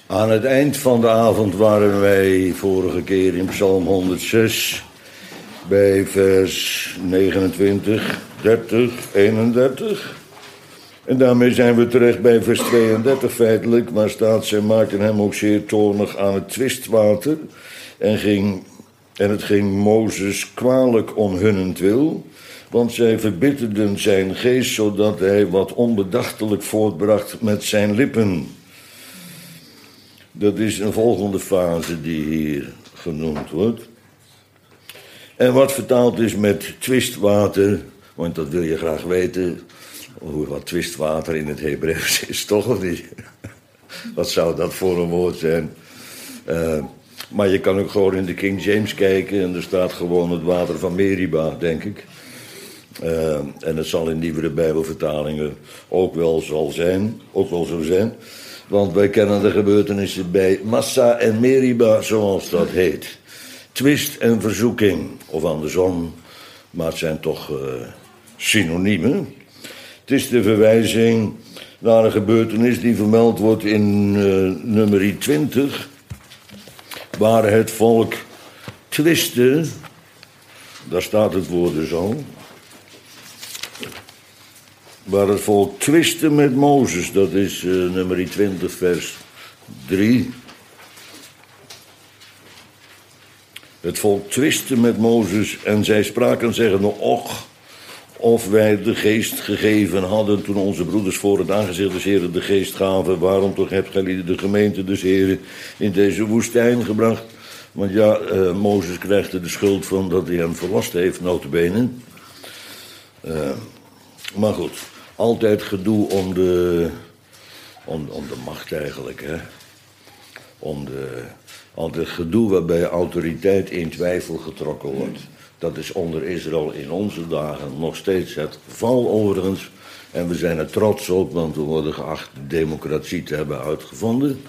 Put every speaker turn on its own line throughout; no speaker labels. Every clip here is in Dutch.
Aan het eind van de avond waren wij vorige keer in Psalm 106... bij vers 29, 30, 31... En daarmee zijn we terecht bij vers 32 feitelijk, waar staat: zij maakten hem ook zeer toornig aan het twistwater. En het ging Mozes kwalijk om hunnentwil, want zij verbitterden zijn geest, zodat hij wat onbedachtelijk voortbracht met zijn lippen. Dat is een volgende fase die hier genoemd wordt. En wat vertaald is met twistwater, want dat wil je graag weten, wat twistwater in het Hebreeuws is, toch of niet? Wat zou dat voor een woord zijn? Maar je kan ook gewoon in de King James kijken en er staat gewoon het water van Meriba, denk ik. En het zal in nieuwere Bijbelvertalingen ook wel zo zijn. Want wij kennen de gebeurtenissen bij Massa en Meriba, zoals dat heet. Twist en verzoeking, of andersom, maar het zijn toch synoniemen. Het is de verwijzing naar een gebeurtenis die vermeld wordt in nummer 20... waar het volk twistte, daar staat het woord dus al, waar het volk twistte met Mozes, dat is nummer 20 vers 3. Het volk twistte met Mozes en zij spraken zeggende: och, of wij de geest gegeven hadden toen onze broeders voor het aangezicht des Heren de geest gaven. Waarom toch hebt gij de gemeente des Heren in deze woestijn gebracht? Want ja, Mozes krijgt er de schuld van dat hij hem verlost heeft, nota bene. Maar goed, altijd gedoe om de macht eigenlijk, hè. Altijd gedoe waarbij autoriteit in twijfel getrokken wordt. Dat is onder Israël in onze dagen nog steeds het geval overigens. En we zijn er trots op, want we worden geacht de democratie te hebben uitgevonden.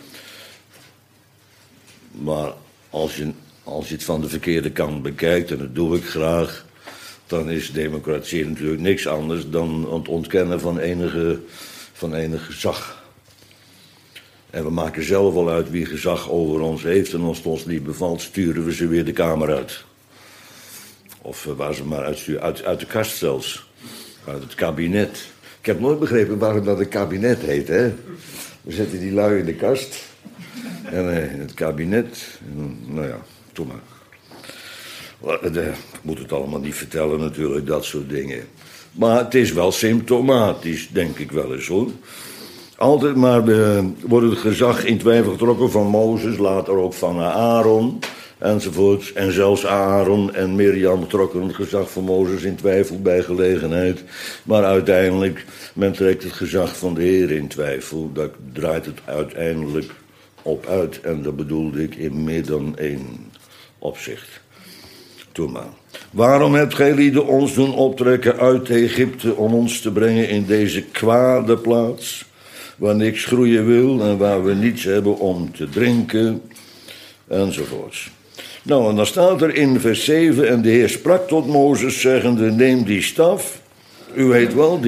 Maar als je het van de verkeerde kant bekijkt, en dat doe ik graag, dan is democratie natuurlijk niks anders dan het ontkennen van enig gezag. En we maken zelf al uit wie gezag over ons heeft, en als het ons niet bevalt, sturen we ze weer de kamer uit. Of waar ze maar uitsturen, uit de kast zelfs. Uit het kabinet. Ik heb nooit begrepen waarom dat een kabinet heet, hè. We zetten die lui in de kast. En in het kabinet. Nou ja, doe maar. Ik moet het allemaal niet vertellen natuurlijk, dat soort dingen. Maar het is wel symptomatisch, denk ik wel eens, hoor. Altijd maar wordt het gezag in twijfel getrokken van Mozes, later ook van Aaron, enzovoorts. En zelfs Aaron en Mirjam trokken het gezag van Mozes in twijfel bij gelegenheid. Maar uiteindelijk, men trekt het gezag van de Heer in twijfel. Daar draait het uiteindelijk op uit. En dat bedoelde ik in meer dan één opzicht. Toen maar. Waarom hebt gij lieden ons doen optrekken uit Egypte om ons te brengen in deze kwade plaats, waar niks groeien wil en waar we niets hebben om te drinken, enzovoorts. Nou, en dan staat er in vers 7, en de Heer sprak tot Mozes, zeggende: neem die staf. U weet wel,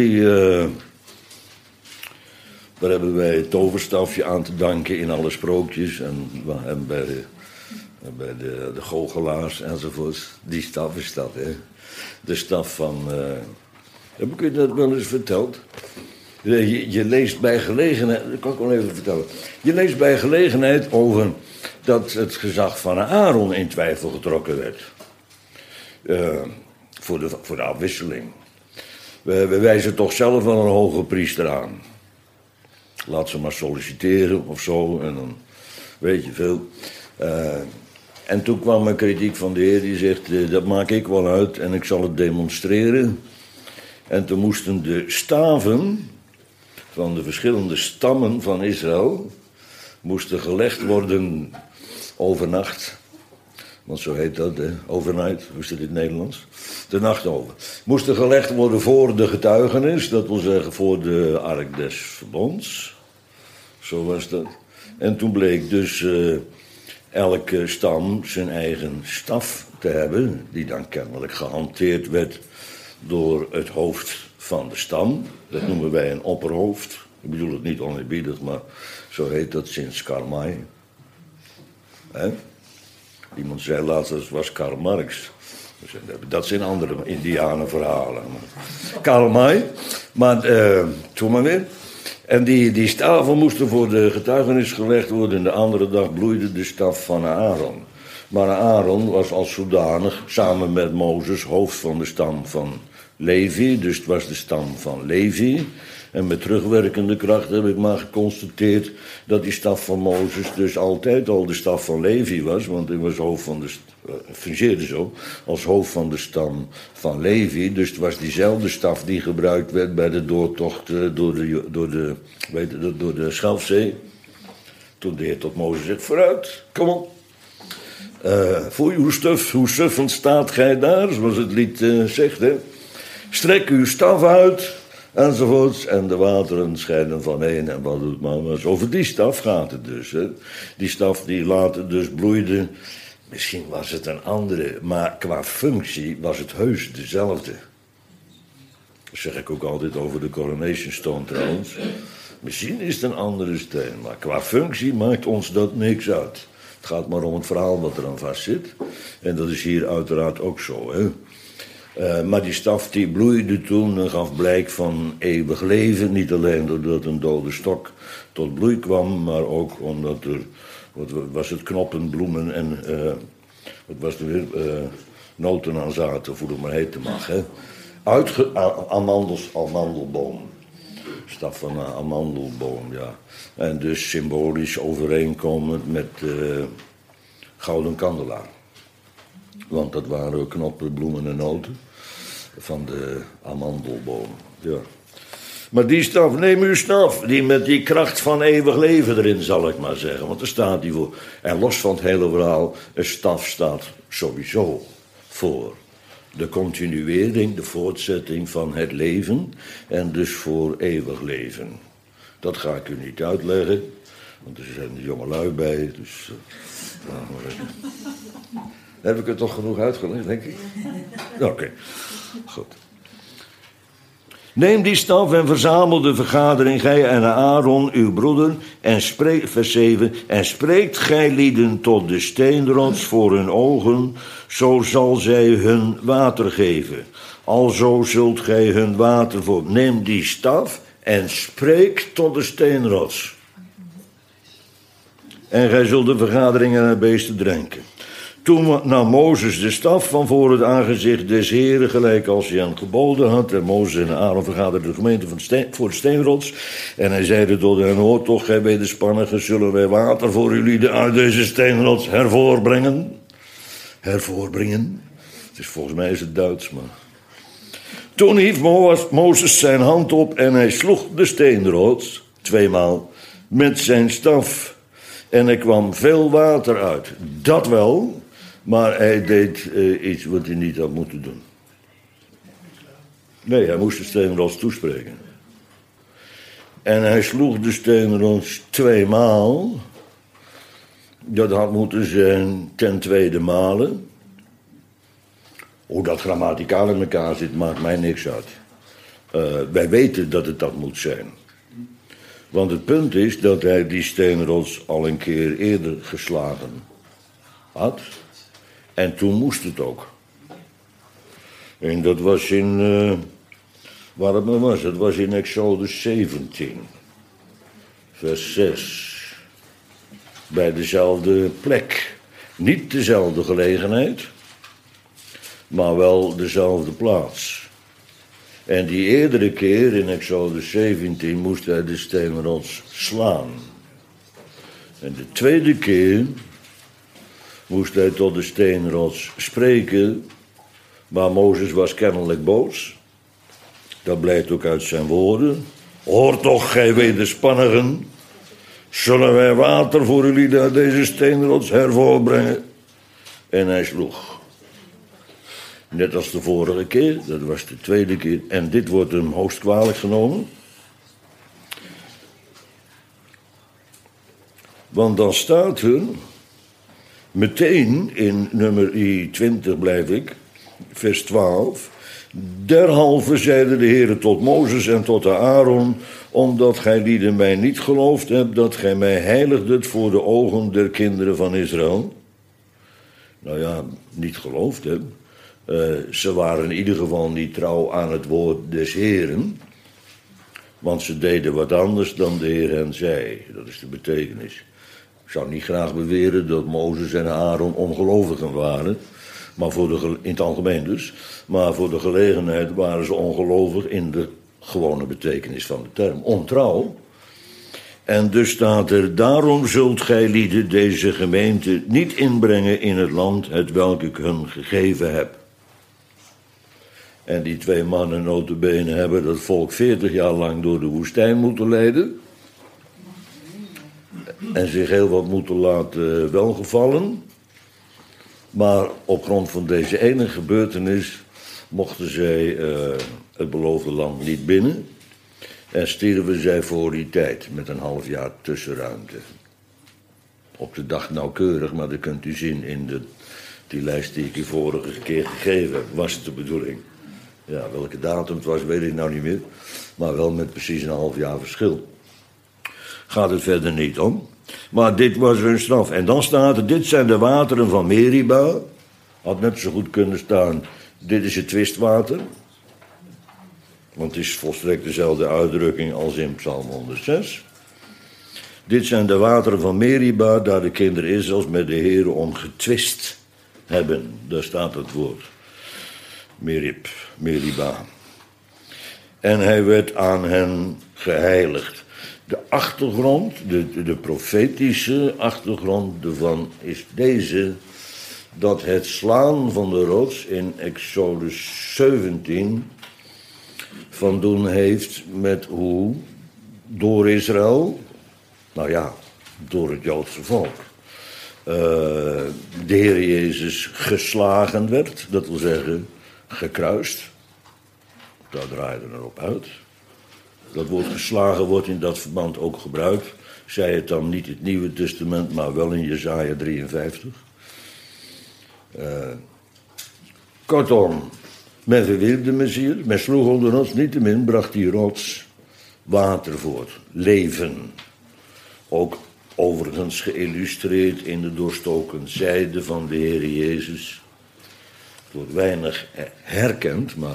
daar hebben wij het toverstafje aan te danken in alle sprookjes en bij de goochelaars enzovoorts. Die staf is dat, hè. De staf van, heb ik u dat wel eens verteld? Je leest bij gelegenheid, dat kan ik wel even vertellen. Je leest bij gelegenheid over dat het gezag van Aaron in twijfel getrokken werd. Voor de afwisseling. We wijzen toch zelf wel een hoge priester aan. Laat ze maar solliciteren of zo, en dan weet je veel. En toen kwam een kritiek van de Heer die zegt: dat maak ik wel uit en ik zal het demonstreren. En toen moesten de staven van de verschillende stammen van Israël moesten gelegd worden overnacht. Want zo heet dat, hè? Overnight, hoe is dat in het Nederlands? De nacht over. Moesten gelegd worden voor de getuigenis, dat wil zeggen voor de ark des verbonds. Zo was dat. En toen bleek dus elke stam zijn eigen staf te hebben, die dan kennelijk gehanteerd werd door het hoofd van de stam. Dat noemen wij een opperhoofd. Ik bedoel het niet oneerbiedig, maar Zo heet dat sinds Karl May. Iemand zei laatst, dat was Karl Marx. Dat zijn andere indianenverhalen. Karl May. Maar, toen maar weer. En die staven moesten voor de getuigenis gelegd worden. En de andere dag bloeide de staf van Aaron. Maar Aaron was als zodanig, samen met Mozes, hoofd van de stam van Levi. Dus het was de stam van Levi. En met terugwerkende kracht heb ik maar geconstateerd dat die staf van Mozes dus altijd al de staf van Levi was. Want hij was hoofd van de, fungeerde zo, als hoofd van de stam van Levi. Dus het was diezelfde staf die gebruikt werd bij de doortocht door de Schelfzee. Toen de Heer tot Mozes zegt, vooruit, kom op. Voor uw stuf, hoe suffend staat gij daar, zoals het lied zegt. Hè? Strek uw staf uit, enzovoorts. En de wateren scheiden vaneen en wat doet man. Maar over die staf gaat het dus. Hè? Die staf die later dus bloeide. Misschien was het een andere, maar qua functie was het heus dezelfde. Dat zeg ik ook altijd over de Coronation Stone trouwens. Misschien is het een andere steen, maar qua functie maakt ons dat niks uit. Het gaat maar om het verhaal wat er aan vast zit. En dat is hier uiteraard ook zo. Hè? Maar die staf die bloeide toen en gaf blijk van eeuwig leven. Niet alleen doordat een dode stok tot bloei kwam, maar ook omdat er, wat was het, knoppen, bloemen en wat was er weer, noten aan zaten, of hoe het maar heten mag. Hè? Amandelboom. Staf van een amandelboom, ja. En dus symbolisch overeenkomend met gouden kandelaar. Want dat waren knoppen, bloemen en noten van de amandelboom. Ja. Maar die staf, neem uw staf, die met die kracht van eeuwig leven erin, zal ik maar zeggen. Want daar staat die voor. En los van het hele verhaal, een staf staat sowieso voor de continuering, de voortzetting van het leven. En dus voor eeuwig leven. Dat ga ik u niet uitleggen, want er zijn de jongelui bij. Dus heb ik het toch genoeg uitgelegd, denk ik? Oké, goed. Neem die staf en verzamel de vergadering, gij en Aaron, uw broeder, en spreek, vers 7, en spreekt gij lieden tot de steenrots voor hun ogen, zo zal zij hun water geven. Alzo zult gij hun water voor. Neem die staf en spreek tot de steenrots. En gij zult de vergadering en het beesten drinken. Toen nam Mozes de staf van voor het aangezicht des Heren, gelijk als hij hem geboden had. En Mozes en Aaron vergaderden de gemeente voor de steenrots. En hij zeide tot hen, hoor toch, gij wederspannigen, zullen wij water voor jullie uit deze steenrots hervorbrengen? Hervorbrengen? Volgens mij is het Duits, maar... Toen hief Mozes zijn hand op en hij sloeg de steenrots, 2maal, met zijn staf. En er kwam veel water uit. Dat wel, maar hij deed iets wat hij niet had moeten doen. Nee, hij moest de steenrots toespreken. En hij sloeg de steenrots 2maal. Dat had moeten zijn ten tweede malen. Hoe dat grammaticaal in elkaar zit, maakt mij niks uit. Wij weten dat het dat moet zijn. Want het punt is dat hij die steenrots al een keer eerder geslagen had. En toen moest het ook. En dat was in... waar het maar was, het was in Exodus 17. Vers 6. Bij dezelfde plek. Niet dezelfde gelegenheid, maar wel dezelfde plaats. En die eerdere keer, in Exodus 17, moest hij de steenrots slaan. En de tweede keer moest hij tot de steenrots spreken, maar Mozes was kennelijk boos. Dat blijkt ook uit zijn woorden. Hoor toch, gij wederspannigen, zullen wij water voor jullie uit deze steenrots hervorbrengen? En hij sloeg. Net als de vorige keer, dat was de tweede keer. En dit wordt hem hoogst kwalijk genomen. Want dan staat er meteen in nummer 20 blijf ik. vers 12. Derhalve zeide de Heere tot Mozes en tot Aaron, omdat gij lieden mij niet geloofd hebt, dat gij mij heiligdet voor de ogen der kinderen van Israël. Nou ja, niet geloofd hebt. Ze waren in ieder geval niet trouw aan het woord des Heeren. Want ze deden wat anders dan de Heer hen zei. Dat is de betekenis. Ik zou niet graag beweren dat Mozes en Aaron ongelovigen waren. Maar in het algemeen dus. Maar voor de gelegenheid waren ze ongelovig in de gewone betekenis van de term. Ontrouw. En dus staat er, daarom zult gij lieden deze gemeente niet inbrengen in het land het welk ik hun gegeven heb. En die twee mannen nota bene hebben dat volk 40 jaar lang door de woestijn moeten leiden. En zich heel wat moeten laten welgevallen. Maar op grond van deze ene gebeurtenis mochten zij het beloofde land niet binnen. En stierven zij voor die tijd met een half jaar tussenruimte. Op de dag nauwkeurig, maar dat kunt u zien in die lijst die ik u vorige keer gegeven heb, was het de bedoeling. Ja, welke datum het was, weet ik nou niet meer. Maar wel met precies een half jaar verschil. Gaat het verder niet om. Maar dit was hun straf. En dan staat er, dit zijn de wateren van Meriba. Had net zo goed kunnen staan, dit is het twistwater. Want het is volstrekt dezelfde uitdrukking als in Psalm 106. Dit zijn de wateren van Meriba, daar de kinderen Israëls met de Heere om getwist hebben. Daar staat het woord. Meriba. En hij werd aan hen geheiligd. De achtergrond, de profetische achtergrond ervan is deze, dat het slaan van de rots in Exodus 17 van doen heeft met hoe door Israël, nou ja, door het Joodse volk, de Heer Jezus geslagen werd, dat wil zeggen gekruist. Daar draaide het erop uit. Dat woord geslagen wordt in dat verband ook gebruikt. Zij het dan niet in het Nieuwe Testament, maar wel in Jesaja 53. Kortom, men verwierp de Messias, men sloeg onder rots, niettemin bracht die rots water voort, leven. Ook overigens geïllustreerd in de doorstoken zijde van de Heer Jezus. Het wordt weinig herkend, maar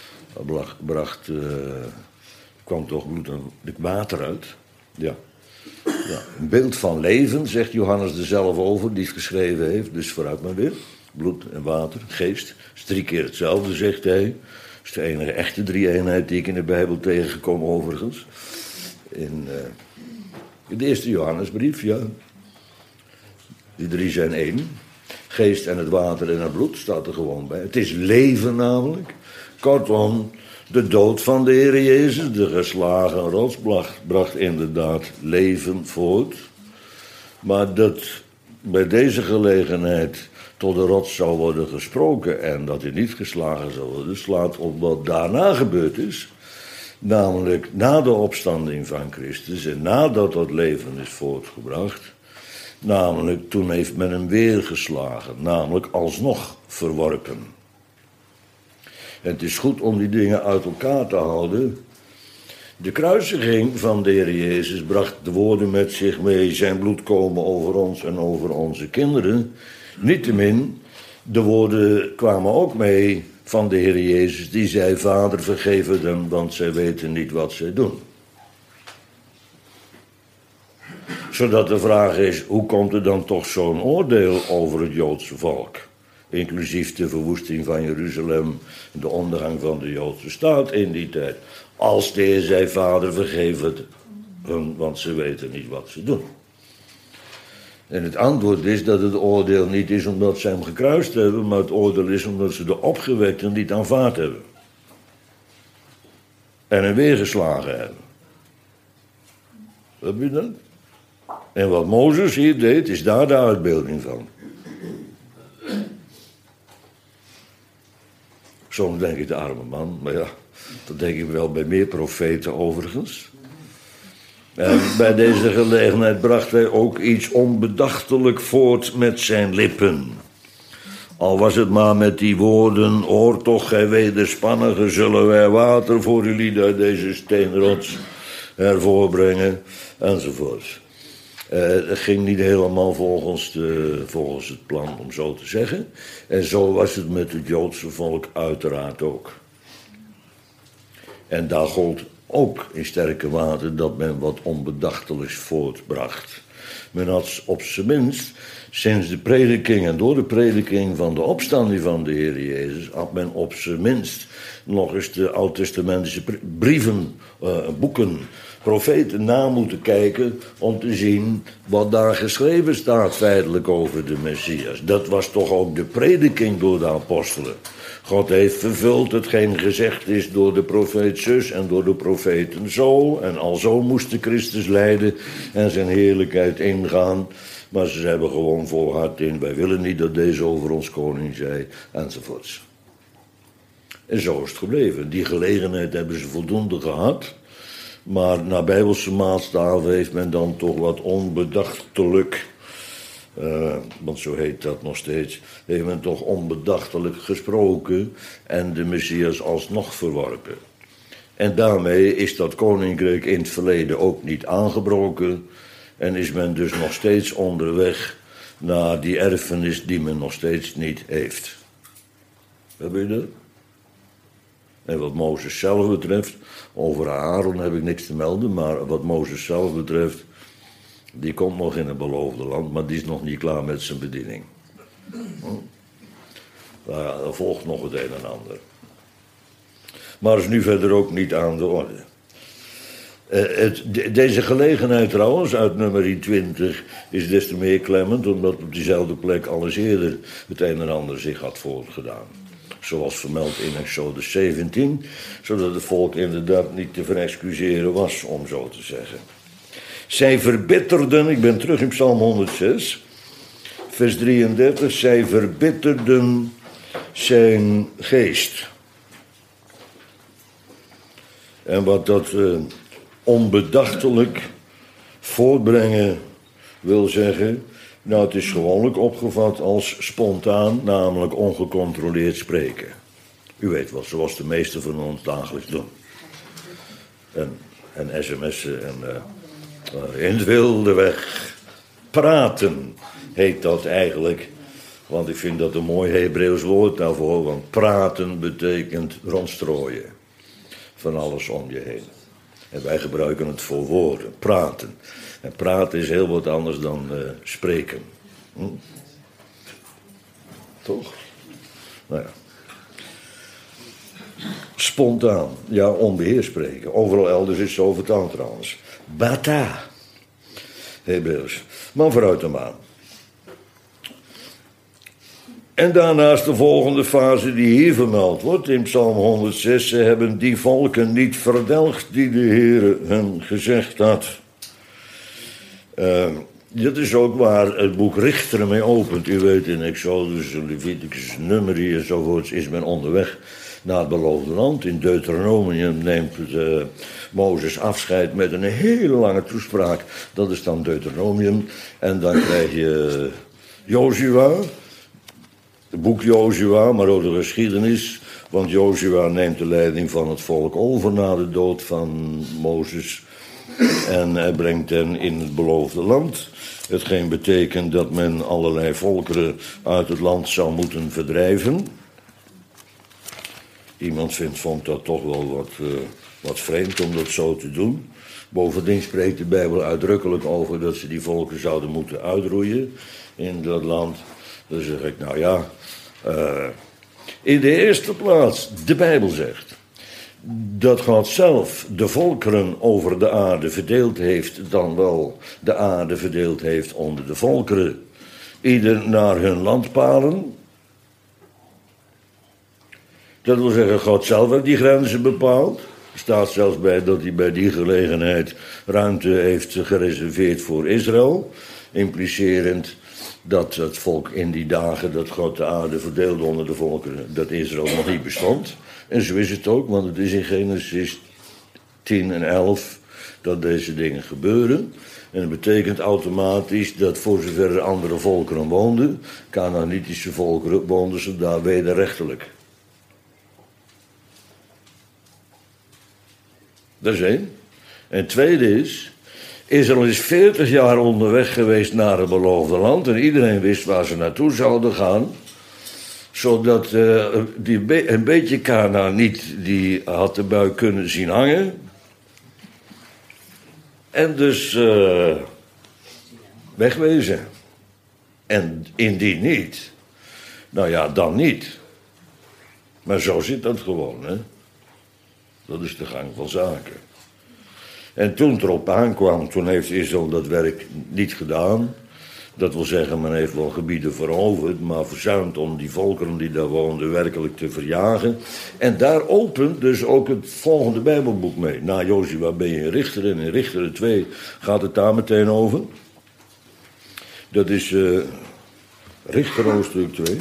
kwam toch bloed en water uit. Ja. Ja. Een beeld van leven, zegt Johannes er zelf over, die het geschreven heeft, dus vooruit maar weer. Bloed en water, geest, is 3 keer hetzelfde, zegt hij. Dat is de enige echte drie-eenheid die ik in de Bijbel tegenkom overigens. In de eerste Johannesbrief, ja. Die 3 zijn 1. Geest en het water en het bloed staat er gewoon bij. Het is leven namelijk. Kortom, de dood van de Heer Jezus, de geslagen rots, bracht inderdaad leven voort. Maar dat bij deze gelegenheid tot de rots zou worden gesproken en dat hij niet geslagen zou worden, slaat op wat daarna gebeurd is. Namelijk na de opstanding van Christus en nadat dat leven is voortgebracht. Namelijk toen heeft men hem weer geslagen, namelijk alsnog verworpen. En het is goed om die dingen uit elkaar te houden. De kruisiging van de Heer Jezus bracht de woorden met zich mee, zijn bloed komen over ons en over onze kinderen. Niettemin, de woorden kwamen ook mee van de Heer Jezus, die zei, Vader vergeef hem, want zij weten niet wat zij doen. Zodat de vraag is, hoe komt er dan toch zo'n oordeel over het Joodse volk? Inclusief de verwoesting van Jeruzalem en de ondergang van de Joodse staat in die tijd. Als de Heer zei, Vader vergeef het hun, want ze weten niet wat ze doen. En het antwoord is dat het oordeel niet is omdat ze hem gekruist hebben, maar het oordeel is omdat ze de opgewekten niet aanvaard hebben. En hem weer geslagen hebben. Heb je dat? En wat Mozes hier deed, is daar de uitbeelding van. Soms denk ik de arme man, maar ja, dat denk ik wel bij meer profeten overigens. En bij deze gelegenheid bracht hij ook iets onbedachtelijk voort met zijn lippen. Al was het maar met die woorden: hoor toch, gij wederspannigen, zullen wij water voor jullie uit deze steenrots hervorbrengen, enzovoort. Het ging niet helemaal volgens het plan, om zo te zeggen. En zo was het met het Joodse volk uiteraard ook. En daar gold ook in sterke mate dat men wat onbedachtelijks voortbracht. Men had op zijn minst sinds de prediking en door de prediking van de opstanding van de Heer Jezus, had men op zijn minst nog eens de oud-testamentische brieven, boeken, profeten na moeten kijken om te zien wat daar geschreven staat feitelijk over de Messias. Dat was toch ook de prediking door de apostelen. God heeft vervuld hetgeen gezegd is door de profeet zus en door de profeten zo. En alzo moest de Christus lijden en zijn heerlijkheid ingaan. Maar ze hebben gewoon volhard in: wij willen niet dat deze over ons koning zij, enzovoorts. En zo is het gebleven. Die gelegenheid hebben ze voldoende gehad. Maar naar bijbelse maatstaven heeft men dan toch wat onbedachtelijk, want zo heet dat nog steeds, heeft men toch onbedachtelijk gesproken en de Messias alsnog verworpen. En daarmee is dat koninkrijk in het verleden ook niet aangebroken en is men dus nog steeds onderweg naar die erfenis die men nog steeds niet heeft. Heb je dat? En wat Mozes zelf betreft, over Aaron heb ik niks te melden, maar wat Mozes zelf betreft, die komt nog in het beloofde land, maar die is nog niet klaar met zijn bediening. Er volgt nog het een en ander. Maar is nu verder ook niet aan de orde. Deze gelegenheid trouwens, uit nummer 20, is des te meer klemmend, omdat op diezelfde plek alles eerder het een en ander zich had voortgedaan. Zoals vermeld in Exodus 17, zodat het volk inderdaad niet te verexcuseren was, om zo te zeggen. Zij verbitterden, ik ben terug in Psalm 106, vers 33, zij verbitterden zijn geest. En wat dat onbedachtelijk voortbrengen wil zeggen, nou, het is gewoonlijk opgevat als spontaan, namelijk ongecontroleerd spreken. U weet wel, zoals de meesten van ons dagelijks doen. En sms'en en in het wilde weg. Praten heet dat eigenlijk. Want ik vind dat een mooi Hebreeuws woord daarvoor. Want praten betekent rondstrooien. Van alles om je heen. En wij gebruiken het voor woorden, praten. En praten is heel wat anders dan spreken. Toch? Nou ja. Spontaan, ja, onbeheerst spreken. Overal elders is het zo vertaald trouwens. Bata. Hebreeuws. Maar vooruit de maan. En daarnaast de volgende fase die hier vermeld wordt in Psalm 106. Ze hebben die volken niet verdelgd die de Heere hen gezegd had. Dit is ook waar het boek Richteren mee opent. U weet, in Exodus, Leviticus, Numeri enzovoorts is men onderweg naar het beloofde land. In Deuteronomium neemt Mozes afscheid met een hele lange toespraak. Dat is dan Deuteronomium. En dan krijg je Jozua, het boek Jozua, maar ook de geschiedenis. Want Jozua neemt de leiding van het volk over na de dood van Mozes. En hij brengt hen in het beloofde land. Hetgeen betekent dat men allerlei volkeren uit het land zou moeten verdrijven. Iemand vond dat toch wel wat vreemd om dat zo te doen. Bovendien spreekt de Bijbel uitdrukkelijk over dat ze die volken zouden moeten uitroeien in dat land. Dan zeg ik, nou ja, in de eerste plaats, de Bijbel zegt dat God zelf de volkeren over de aarde verdeeld heeft, dan wel de aarde verdeeld heeft onder de volkeren. Ieder naar hun landpalen. Dat wil zeggen, God zelf heeft die grenzen bepaald. Er staat zelfs bij dat hij bij die gelegenheid ruimte heeft gereserveerd voor Israël. Implicerend dat het volk in die dagen dat God de aarde verdeelde onder de volkeren, dat Israël nog niet bestond. En zo is het ook, want het is in Genesis 10 en 11 dat deze dingen gebeuren. En dat betekent automatisch dat voor zover er andere volkeren woonden, Kanaanitische volkeren, woonden ze daar wederrechtelijk. Dat is één. En het tweede is, Israël is 40 jaar onderweg geweest naar het beloofde land en iedereen wist waar ze naartoe zouden gaan. Zodat een beetje Kanaaniet, die had de buik kunnen zien hangen. En dus wegwezen. En indien niet, nou ja, dan niet. Maar zo zit dat gewoon, hè. Dat is de gang van zaken. En toen het erop aankwam, toen heeft Israël dat werk niet gedaan. Dat wil zeggen, men heeft wel gebieden veroverd, maar verzuimd om die volkeren die daar woonden werkelijk te verjagen. En daar opent dus ook het volgende Bijbelboek mee. Na Jozua ben je in Richteren en in Richteren 2 gaat het daar meteen over. Dat is Richter hoofdstuk 2.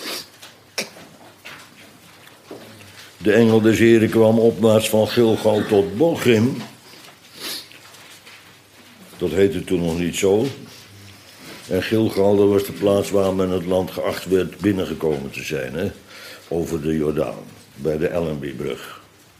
De engel des Heren kwam opwaarts van Gilgal tot Bochim. Dat heette toen nog niet zo. En Gilgal, dat was de plaats waar men het land geacht werd binnengekomen te zijn, hè? Over de Jordaan, bij de Allenby-brug.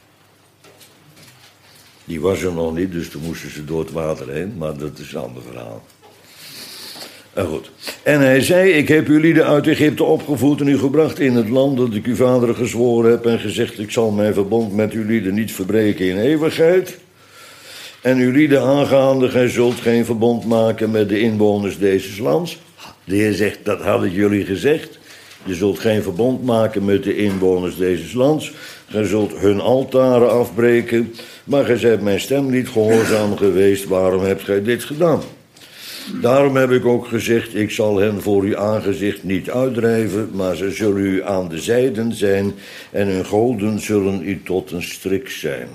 Die was er nog niet, dus toen moesten ze door het water heen, maar dat is een ander verhaal. Goed. En hij zei, ik heb jullie uit Egypte opgevoerd en u gebracht in het land dat ik uw vaderen gezworen heb en gezegd, ik zal mijn verbond met jullie niet verbreken in eeuwigheid. En jullie aangaande, gij zult geen verbond maken met de inwoners deze lands. De Heer zegt, dat had ik jullie gezegd. Je zult geen verbond maken met de inwoners deze lands. Gij zult hun altaren afbreken. Maar gij zijt mijn stem niet gehoorzaam geweest. Waarom hebt gij dit gedaan? Daarom heb ik ook gezegd, ik zal hen voor uw aangezicht niet uitdrijven, maar ze zullen u aan de zijden zijn en hun goden zullen u tot een strik zijn.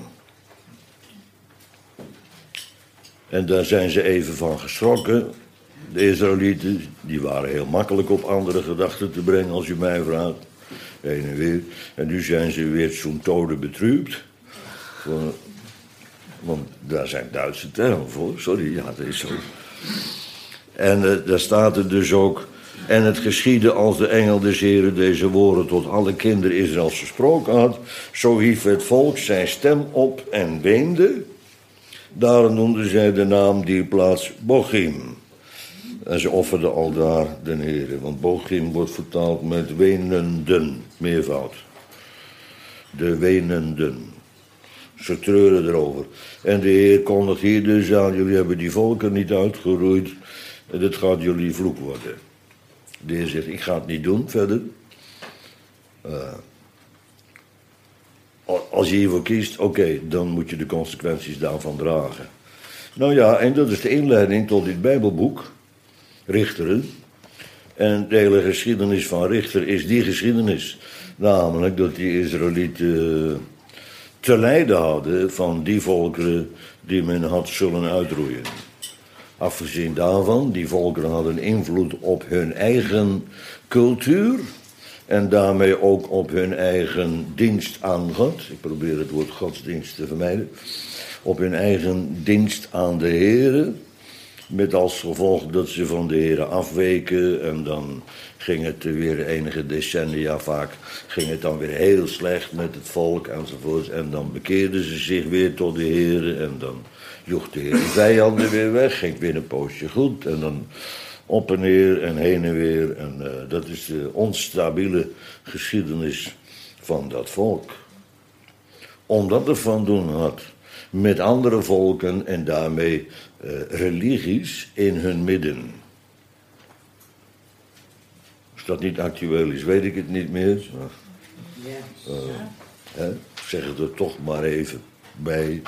En daar zijn ze even van geschrokken. De Israëlieten, die waren heel makkelijk op andere gedachten te brengen als u mij vraagt. Heen en weer. En nu zijn ze weer zo'n tode betrupt. Want daar zijn Duitse termen voor. Sorry, ja, dat is zo. En daar staat er dus ook. En het geschiedde als de engel des Heren deze woorden tot alle kinderen Israëls gesproken had. Zo hief het volk zijn stem op en weende. Daarom noemden zij de naam die plaats Bochim. En ze offerden al daar de Heere. Want Bochim wordt vertaald met wenenden, meervoud. De wenenden. Ze treuren erover. En de Heer kondigt hier dus aan, jullie hebben die volken niet uitgeroeid. En dat gaat jullie vloek worden. De Heer zegt, ik ga het niet doen verder. Als je hiervoor kiest, oké, dan moet je de consequenties daarvan dragen. Nou ja, en dat is de inleiding tot dit Bijbelboek, Richteren. En de hele geschiedenis van Richter is die geschiedenis. Namelijk dat die Israëlieten te lijden hadden van die volkeren die men had zullen uitroeien. Afgezien daarvan, die volkeren hadden invloed op hun eigen cultuur. En daarmee ook op hun eigen dienst aan God. Ik probeer het woord godsdienst te vermijden. Op hun eigen dienst aan de Heere. Met als gevolg dat ze van de Heere afweken. En dan ging het weer enige decennia vaak. Ging het dan weer heel slecht met het volk enzovoort. En dan bekeerden ze zich weer tot de Heere. En dan joeg de Heer de vijanden weer weg. Ging weer een poosje goed. En dan op en neer en heen en weer. En dat is de onstabiele geschiedenis van dat volk. Omdat het van doen had met andere volken en daarmee religies in hun midden. Als dat niet actueel is, weet ik het niet meer. Ik zeg het er toch maar even bij.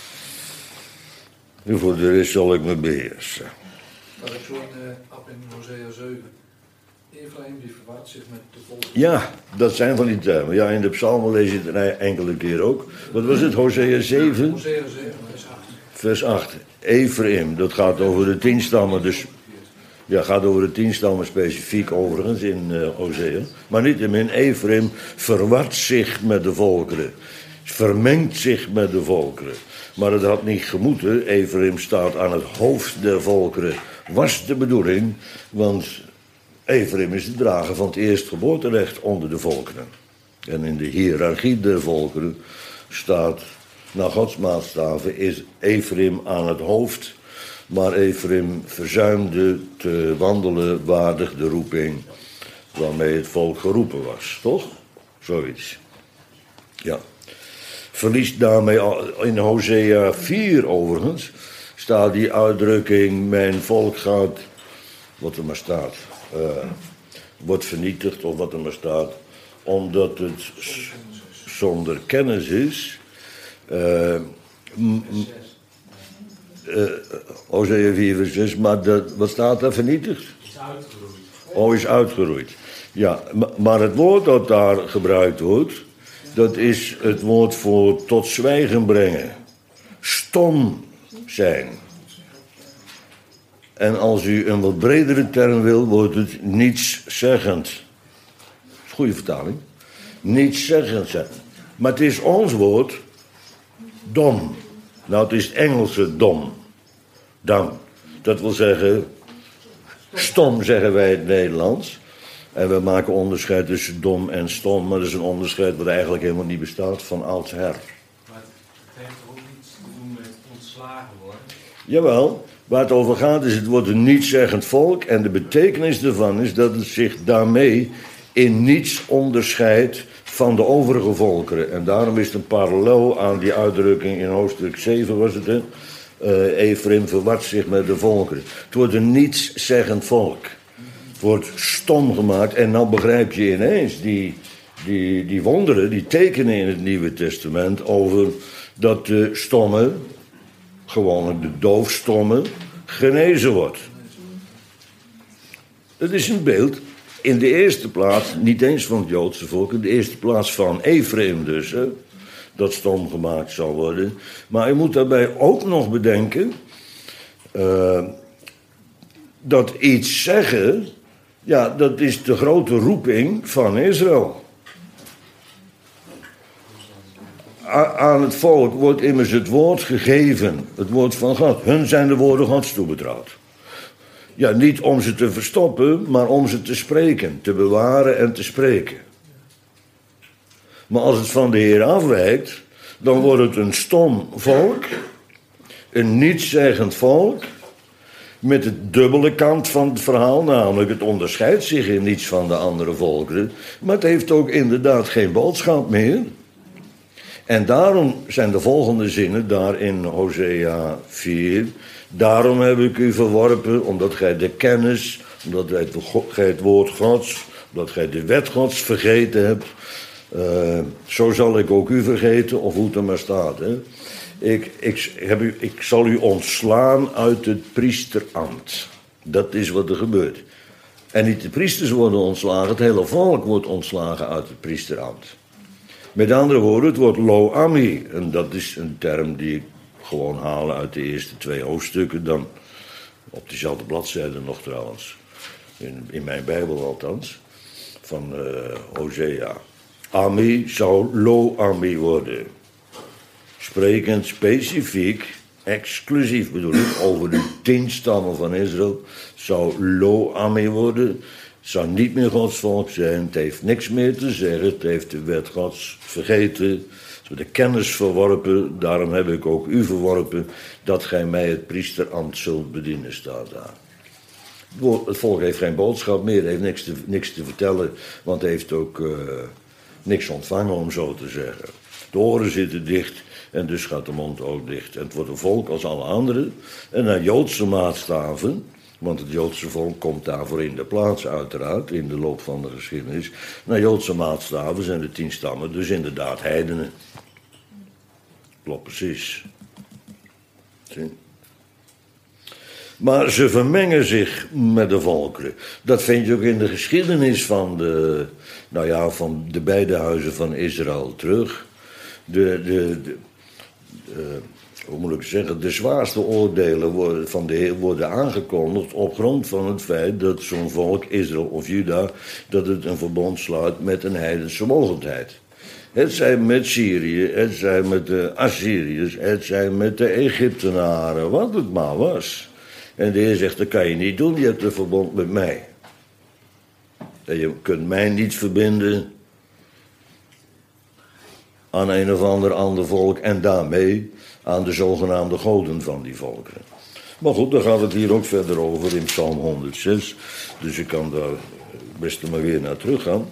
Nu voor de rest zal ik me beheersen.
Dat ik zo'n ab in Hosea 7. Ephraim die verwaart zich met de volken.
Ja, dat zijn van die termen. Ja, in de psalmen lees je het een enkele keer ook. Wat was het, Hosea 7?
Hosea 7, vers 8.
Vers 8. Ephraim, dat gaat over de 10 stammen. Dus, ja, gaat over de 10 stammen specifiek overigens in Hosea. Maar niettemin, Ephraim verwart zich met de volkeren. Vermengt zich met de volkeren. Maar het had niet gemoeten. Ephraim staat aan het hoofd der volkeren. Was de bedoeling, want Ephraim is de drager van het eerstgeboorterecht onder de volkeren. En in de hiërarchie der volkeren staat, naar Gods maatstaven, is Ephraim aan het hoofd. Maar Ephraim verzuimde te wandelen waardig de roeping waarmee het volk geroepen was. Toch? Zoiets. Ja. Verliest daarmee, in Hosea 4 overigens, staat die uitdrukking, mijn volk gaat, wat er maar staat, wordt vernietigd of wat er maar staat, omdat het zonder kennis is. Hosea 4 vers 6, maar wat staat daar vernietigd?
Is uitgeroeid.
Oh, is uitgeroeid. Ja, maar het woord dat daar gebruikt wordt, dat is het woord voor tot zwijgen brengen. Stom zijn. En als u een wat bredere term wil, wordt het nietszeggend. Dat is een goede vertaling. Nietszeggend zijn. Maar het is ons woord dom. Nou, het is het Engelse dom. Dumb. Dat wil zeggen, stom zeggen wij in het Nederlands. En we maken onderscheid tussen dom en stom. Maar dat is een onderscheid wat eigenlijk helemaal niet bestaat van oudsher.
Maar het heeft ook niets te doen met ontslagen worden.
Jawel, waar het over gaat is, het wordt een nietszeggend volk. En de betekenis daarvan is dat het zich daarmee in niets onderscheidt van de overige volkeren. En daarom is het een parallel aan die uitdrukking in hoofdstuk 7 was het, hè? Ephraim verwart zich met de volkeren. Het wordt een nietszeggend volk. Het wordt stom gemaakt. En nou begrijp je ineens die wonderen, die tekenen in het Nieuwe Testament over dat de stomme, gewoonlijk de doofstomme, genezen wordt. Het is een beeld. In de eerste plaats, niet eens van het Joodse volk, in de eerste plaats van Ephraim dus, hè, dat stom gemaakt zal worden. Maar je moet daarbij ook nog bedenken, dat iets zeggen, ja, dat is de grote roeping van Israël. Aan het volk wordt immers het woord gegeven, het woord van God. Hun zijn de woorden Gods toebetrouwd. Ja, niet om ze te verstoppen, maar om ze te spreken, te bewaren en te spreken. Maar als het van de Heer afwijkt, dan wordt het een stom volk, een nietszeggend volk, met de dubbele kant van het verhaal, namelijk het onderscheidt zich in niets van de andere volkeren, maar het heeft ook inderdaad geen boodschap meer. En daarom zijn de volgende zinnen daar in Hosea 4... Daarom heb ik u verworpen, omdat gij de kennis, omdat gij het woord Gods, omdat gij de wet Gods vergeten hebt. Zo zal ik ook u vergeten, of hoe het er maar staat. Hè. Ik zal u ontslaan uit het priesterambt. Dat is wat er gebeurt. En niet de priesters worden ontslagen, het hele volk wordt ontslagen uit het priesterambt. Met andere woorden, het wordt lo ami. En dat is een term die ik gewoon halen uit de eerste 2 hoofdstukken, dan op diezelfde bladzijde nog trouwens, in mijn Bijbel althans, van Hosea. Ami zou lo ami worden. Sprekend specifiek, exclusief bedoel ik, over de 10 stammen van Israël, zou lo ami worden. Het zou niet meer Gods volk zijn, het heeft niks meer te zeggen, het heeft de wet Gods vergeten, de kennis verworpen, daarom heb ik ook u verworpen, dat gij mij het priesterambt zult bedienen, staat daar. Het volk heeft geen boodschap meer, heeft niks te vertellen, want het heeft ook niks ontvangen, om zo te zeggen. De oren zitten dicht en dus gaat de mond ook dicht. En het wordt een volk als alle anderen. En naar Joodse maatstaven, want het Joodse volk komt daarvoor in de plaats uiteraard, in de loop van de geschiedenis. Naar Joodse maatstaven zijn de 10 stammen dus inderdaad heidenen. Klopt precies. Zie? Maar ze vermengen zich met de volkeren. Dat vind je ook in de geschiedenis van de beide huizen van Israël terug. Hoe moet ik zeggen, de zwaarste oordelen van de Heer worden aangekondigd op grond van het feit dat zo'n volk, Israël of Juda, dat het een verbond sluit met een heidense mogendheid. Het zij met Syrië, het zij met de Assyriërs, het zij met de Egyptenaren, wat het maar was. En de Heer zegt, dat kan je niet doen, je hebt een verbond met mij. En je kunt mij niet verbinden aan een of ander volk en daarmee aan de zogenaamde goden van die volkeren. Maar goed, daar gaat het hier ook verder over in Psalm 106. Dus ik kan daar best maar weer naar terug gaan.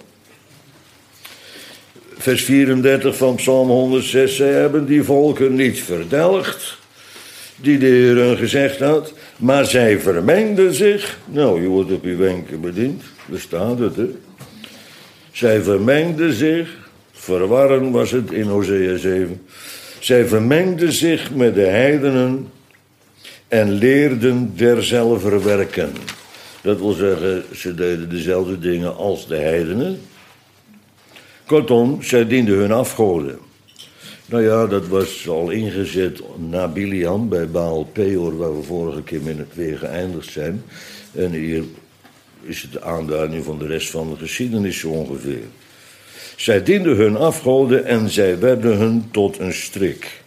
Vers 34 van Psalm 106. Zij hebben die volken niet verdelgd, die de Heer hun gezegd had, maar zij vermengden zich. Nou, je wordt op je wenken bediend. Daar staat het, hè. Zij vermengden zich. Verwarren was het in Hosea 7. Zij vermengden zich met de heidenen en leerden derzelver werken. Dat wil zeggen, ze deden dezelfde dingen als de heidenen. Kortom, zij dienden hun afgoden. Nou ja, dat was al ingezet na Biliam bij Baal Peor, waar we vorige keer weer geëindigd zijn. En hier is het de aanduiding van de rest van de geschiedenis zo ongeveer. Zij dienden hun afgoden en zij werden hun tot een strik.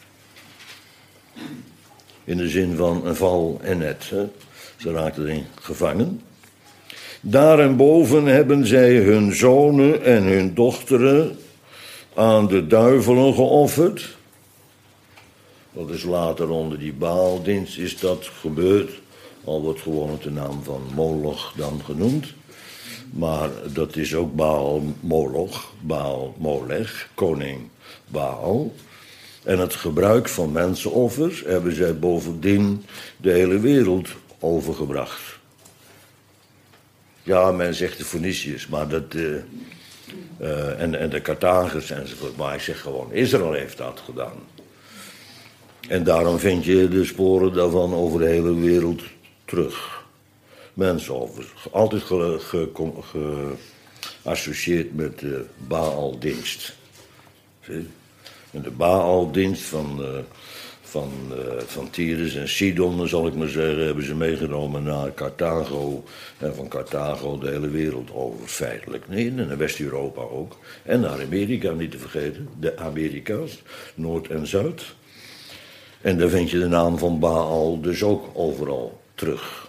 In de zin van een val en net. Hè? Ze raakten erin gevangen. Daarenboven hebben zij hun zonen en hun dochteren aan de duivelen geofferd. Dat is later onder die Baaldienst is dat gebeurd. Al wordt gewoon met de naam van Moloch dan genoemd. Maar dat is ook Baal Moloch, Baal Molech, koning Baal. En het gebruik van mensenoffers hebben zij bovendien de hele wereld overgebracht. Ja, men zegt de Feniciërs, maar dat, en de Carthagers enzovoort. Maar ik zeg gewoon, Israël heeft dat gedaan. En daarom vind je de sporen daarvan over de hele wereld terug. Mensenoffers, altijd geassocieerd met de Baaldienst. Zie? En de Baaldienst van Tyrus en Sidon, zal ik maar zeggen, hebben ze meegenomen naar Carthago. En van Carthago de hele wereld over, feitelijk. Nee, en naar West-Europa ook. En naar Amerika, niet te vergeten. De Amerika's, Noord en Zuid. En daar vind je de naam van Baal dus ook overal terug.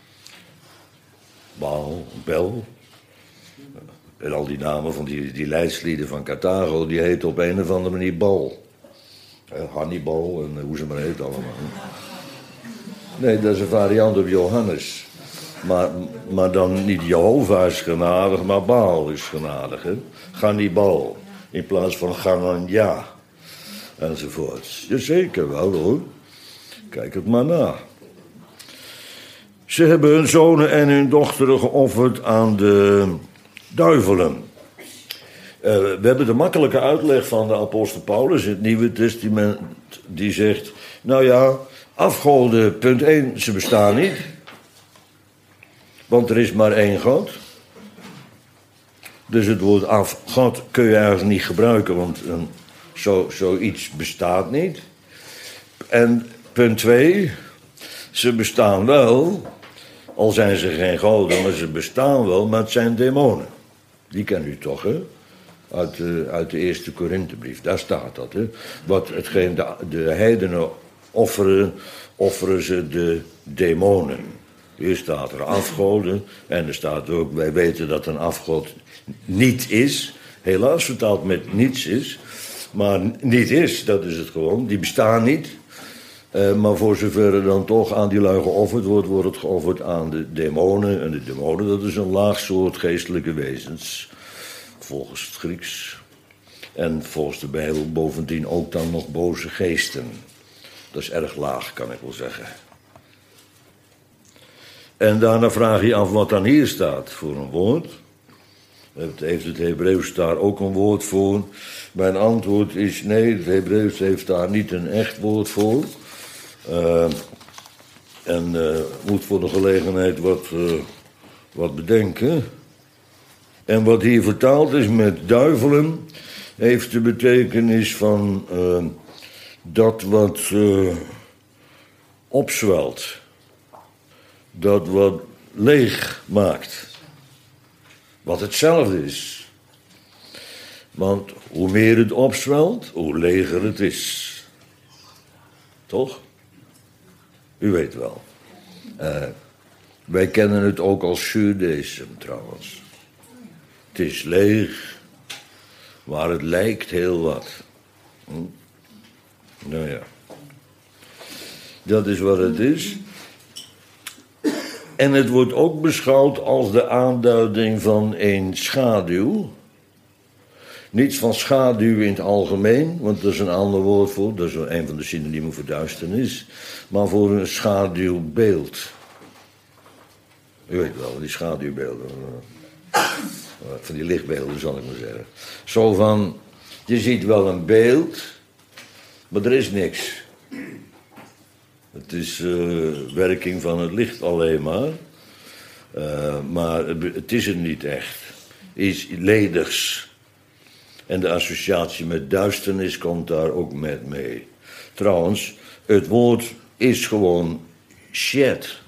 Baal, Bel. En al die namen van die leidslieden van Carthago, die heten op een of andere manier Bal. Hannibal en hoe ze maar heet allemaal. Nee, dat is een variant op Johannes. Maar dan niet Jehovah is genadig, maar Baal is genadig. Hè? Gannibal, in plaats van Gananja. Enzovoort. Jazeker wel hoor. Kijk het maar na. Ze hebben hun zonen en hun dochteren geofferd aan de duivelen. We hebben de makkelijke uitleg van de apostel Paulus in het Nieuwe Testament. Die zegt, nou ja, afgoden, punt 1, ze bestaan niet. Want er is maar één God. Dus het woord afgod kun je eigenlijk niet gebruiken, want zoiets bestaat niet. En punt 2, ze bestaan wel, al zijn ze geen goden, maar ze bestaan wel, maar het zijn demonen. Die kent u toch, hè? Uit de eerste Korinthebrief, daar staat dat, hè? Wat hetgeen de heidenen offeren ze de demonen. Hier staat er afgoden, en er staat ook, wij weten dat een afgod niet is. Helaas vertaald met niets is, maar niet is, dat is het gewoon, die bestaan niet. Maar voor zover er dan toch aan die lui geofferd wordt, wordt het geofferd aan de demonen. En de demonen, dat is een laag soort geestelijke wezens, volgens het Grieks. En volgens de Bijbel bovendien ook dan nog boze geesten. Dat is erg laag, kan ik wel zeggen. En daarna vraag je af wat dan hier staat voor een woord. Heeft het Hebreeuws daar ook een woord voor? Mijn antwoord is nee, het Hebreeuws heeft daar niet een echt woord voor. Moet voor de gelegenheid wat bedenken. En wat hier vertaald is met duivelen, heeft de betekenis van dat wat opzwelt. Dat wat leeg maakt. Wat hetzelfde is. Want hoe meer het opzwelt, hoe leger het is. Toch? U weet wel. Wij kennen het ook als Judaïsme trouwens. Het is leeg, maar het lijkt heel wat. Nou ja. Dat is wat het is. En het wordt ook beschouwd als de aanduiding van een schaduw. Niet van schaduw in het algemeen, want dat is een ander woord voor. Dat is een van de synoniemen voor duisternis. Maar voor een schaduwbeeld. U weet wel, die schaduwbeelden. Van die lichtbeelden, zal ik maar zeggen. Zo van, je ziet wel een beeld, maar er is niks. Het is werking van het licht alleen maar. Maar het is er niet echt. Iets ledigs. En de associatie met duisternis komt daar ook met mee. Trouwens, het woord is gewoon shit.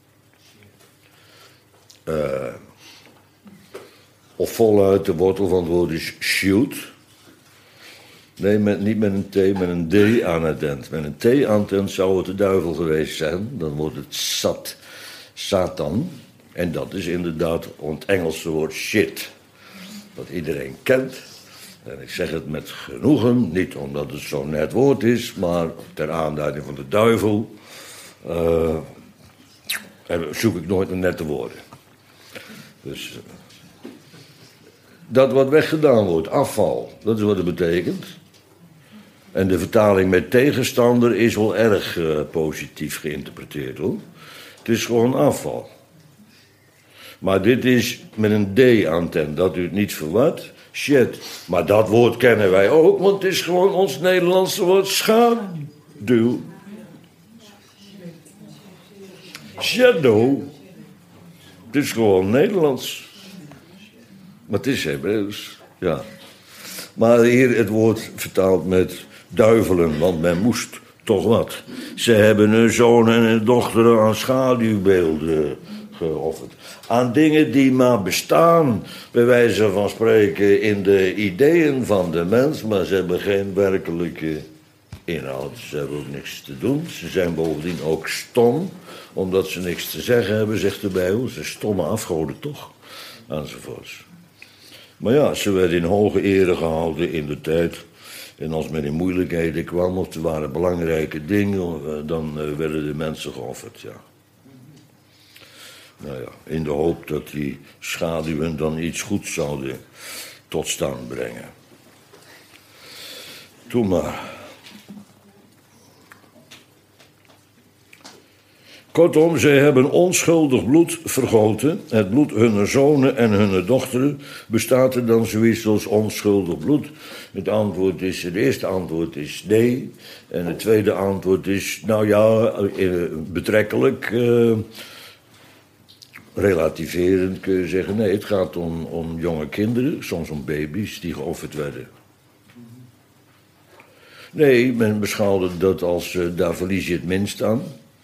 Of voluit de wortel van het woord is shoot. Nee, niet met een T, met een D aan het eind. Met een T aan het eind zou het de duivel geweest zijn. Dan wordt het Satan. En dat is inderdaad het Engelse woord shit. Wat iedereen kent. En ik zeg het met genoegen, niet omdat het zo'n net woord is, maar ter aanduiding van de duivel zoek ik nooit een nette woorden. Dus dat wat weggedaan wordt, afval, dat is wat het betekent. En de vertaling met tegenstander is wel erg positief geïnterpreteerd hoor. Het is gewoon afval. Maar dit is met een D aan het eind, dat u het niet verwart. Shit. Maar dat woord kennen wij ook, want het is gewoon ons Nederlandse woord schaduw. Shadow. Het is gewoon Nederlands. Maar het is Hebreeuws, ja. Maar hier het woord vertaald met duivelen, want men moest toch wat. Ze hebben hun zoon en hun dochteren aan schaduwbeelden geofferd. Aan dingen die maar bestaan, bij wijze van spreken, in de ideeën van de mens, maar ze hebben geen werkelijke inhoud. Ze hebben ook niks te doen. Ze zijn bovendien ook stom, omdat ze niks te zeggen hebben, zegt de Bijbel. Ze zijn stomme afgoden toch, enzovoorts. Maar ja, ze werden in hoge ere gehouden in de tijd. En als men in moeilijkheden kwam, of er waren belangrijke dingen, dan werden de mensen geofferd, ja. Nou ja, in de hoop dat die schaduwen dan iets goeds zouden tot stand brengen. Doe maar. Kortom, zij hebben onschuldig bloed vergoten. Het bloed hunner zonen en hunner dochteren. Bestaat er dan zoiets als onschuldig bloed? Het eerste antwoord is nee. En het tweede antwoord is, nou ja, betrekkelijk... relativerend kun je zeggen, nee, het gaat om jonge kinderen, soms om baby's die geofferd werden. Nee, men beschouwde dat als, daar verlies je het minst aan.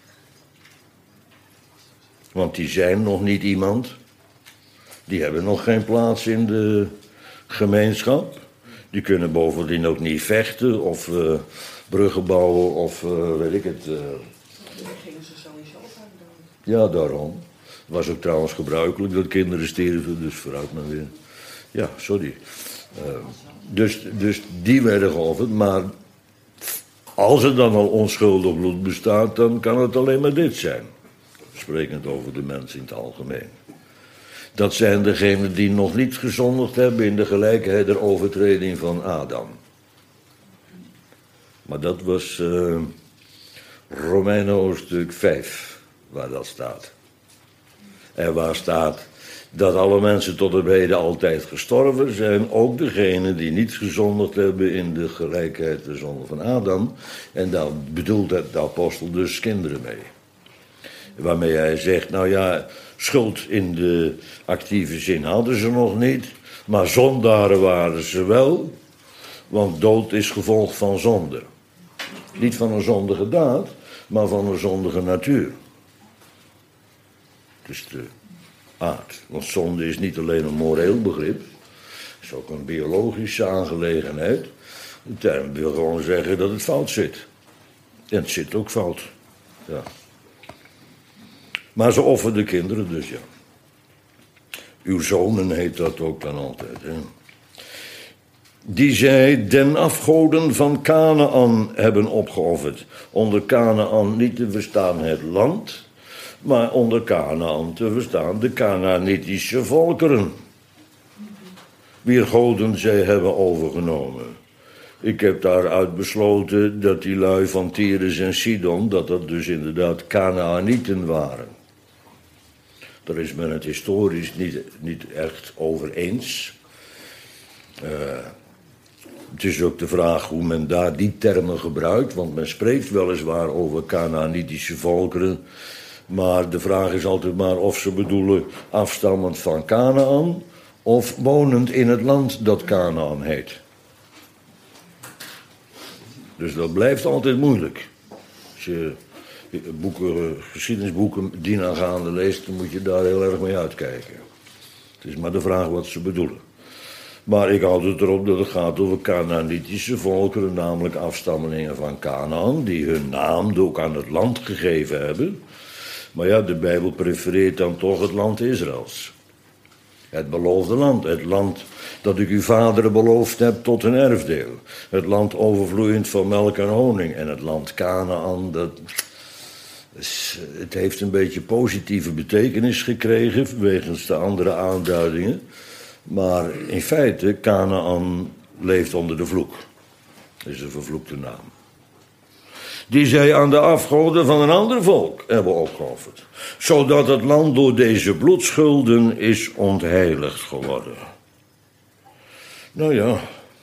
Want die zijn nog niet iemand. Die hebben nog geen plaats in de gemeenschap. Die kunnen bovendien ook niet vechten of bruggen bouwen of weet ik het.
Dat gingen ze sowieso vaak doen.
Ja, daarom. Het was ook trouwens gebruikelijk dat kinderen stierven, dus vooruit maar weer. Ja, sorry. Dus die werden geofferd, maar als er dan al onschuldig bloed bestaat, dan kan het alleen maar dit zijn. Sprekend over de mens in het algemeen. Dat zijn degenen die nog niet gezondigd hebben in de gelijkheid der overtreding van Adam. Maar dat was Romeinen hoofdstuk 5, waar dat staat. En waar staat dat alle mensen tot op heden altijd gestorven zijn, ook degenen die niet gezondigd hebben in de gelijkheid der zonde van Adam. En daar bedoelt de apostel dus kinderen mee. Waarmee hij zegt, nou ja, schuld in de actieve zin hadden ze nog niet, maar zondaren waren ze wel, want dood is gevolg van zonde. Niet van een zondige daad, maar van een zondige natuur. Dus de aard. Want zonde is niet alleen een moreel begrip. is ook een biologische aangelegenheid. De term wil gewoon zeggen dat het fout zit. En het zit ook fout. Ja. Maar ze offerden kinderen dus, ja. Uw zonen heet dat ook dan altijd, hè. Die zij den afgoden van Kanaan hebben opgeofferd. Onder Kanaan niet te verstaan het land, maar onder Kanaan te verstaan de Kanaanitische volkeren. Wier goden zij hebben overgenomen. Ik heb daaruit besloten dat die lui van Tyrus en Sidon, dat dus inderdaad Kanaanieten waren. Daar is men het historisch niet echt over eens. Het is ook de vraag hoe men daar die termen gebruikt, want men spreekt weliswaar over Kanaanitische volkeren, maar de vraag is altijd maar of ze bedoelen afstammend van Kanaan of wonend in het land dat Kanaan heet. Dus dat blijft altijd moeilijk. Als je geschiedenisboeken dienaangaande leest, dan moet je daar heel erg mee uitkijken. Het is maar de vraag wat ze bedoelen. Maar ik houd het erop dat het gaat over Kanaanitische volkeren, namelijk afstammelingen van Kanaan, die hun naam ook aan het land gegeven hebben. Maar ja, de Bijbel prefereert dan toch het land Israëls. Het beloofde land, het land dat ik uw vaderen beloofd heb tot een erfdeel. Het land overvloeiend van melk en honing. En het land Kanaan, het heeft een beetje positieve betekenis gekregen, wegens de andere aanduidingen. Maar in feite, Kanaan leeft onder de vloek. Dat is een vervloekte naam. Die zij aan de afgoden van een ander volk hebben opgeofferd. Zodat het land door deze bloedschulden is ontheiligd geworden. Nou ja,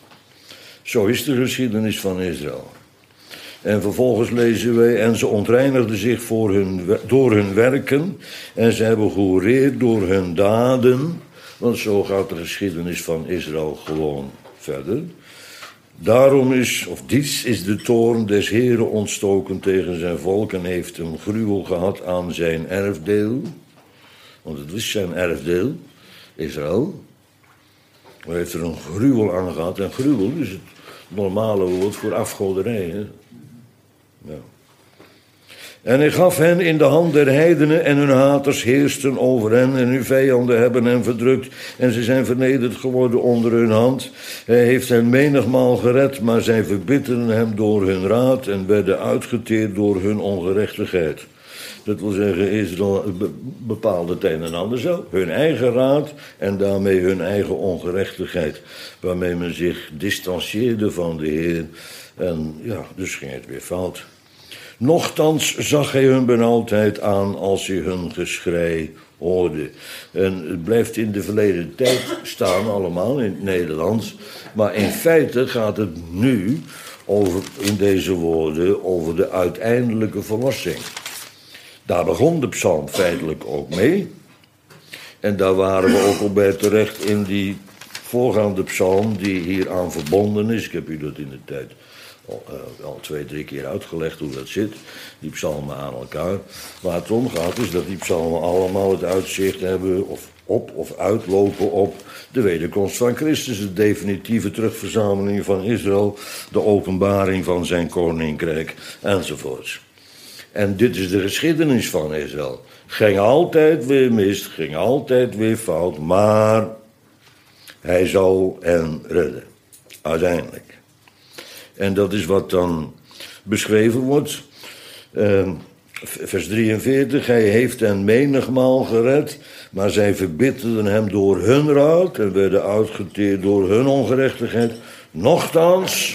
zo is de geschiedenis van Israël. En vervolgens lezen wij, en ze ontreinigden zich door hun werken. En ze hebben gehoereerd door hun daden. Want zo gaat de geschiedenis van Israël gewoon verder. Daarom dies is de toorn des Heren ontstoken tegen zijn volk en heeft een gruwel gehad aan zijn erfdeel. Want het is zijn erfdeel, Israël. Hij heeft er een gruwel aan gehad. En gruwel is het normale woord voor afgoderij. Hè? Ja. En hij gaf hen in de hand der heidenen en hun haters heersten over hen en hun vijanden hebben hen verdrukt en ze zijn vernederd geworden onder hun hand. Hij heeft hen menigmaal gered, maar zij verbitterden hem door hun raad en werden uitgeteerd door hun ongerechtigheid. Dat wil zeggen, Israël bepaalde het een en ander zo. Hun eigen raad en daarmee hun eigen ongerechtigheid. Waarmee men zich distancieerde van de Heer. En ja, dus ging het weer fout. Nochtans zag hij hun benauwdheid aan als hij hun geschrei hoorde. En het blijft in de verleden tijd staan allemaal in het Nederlands. Maar in feite gaat het nu in deze woorden over de uiteindelijke verlossing. Daar begon de psalm feitelijk ook mee. En daar waren we ook al bij terecht in die voorgaande psalm die hier aan verbonden is. Ik heb u dat in de tijd al 2-3 keer uitgelegd hoe dat zit. Die psalmen aan elkaar. Waar het om gaat is dat die psalmen allemaal het uitzicht hebben of uitlopen op de wederkomst van Christus. De definitieve terugverzameling van Israël. De openbaring van zijn koninkrijk enzovoorts. En dit is de geschiedenis van Israël. Ging altijd weer mis, ging altijd weer fout, maar hij zal hen redden. Uiteindelijk. En dat is wat dan beschreven wordt. Vers 43, hij heeft hen menigmaal gered, maar zij verbitterden hem door hun raad en werden uitgeteerd door hun ongerechtigheid. Nochtans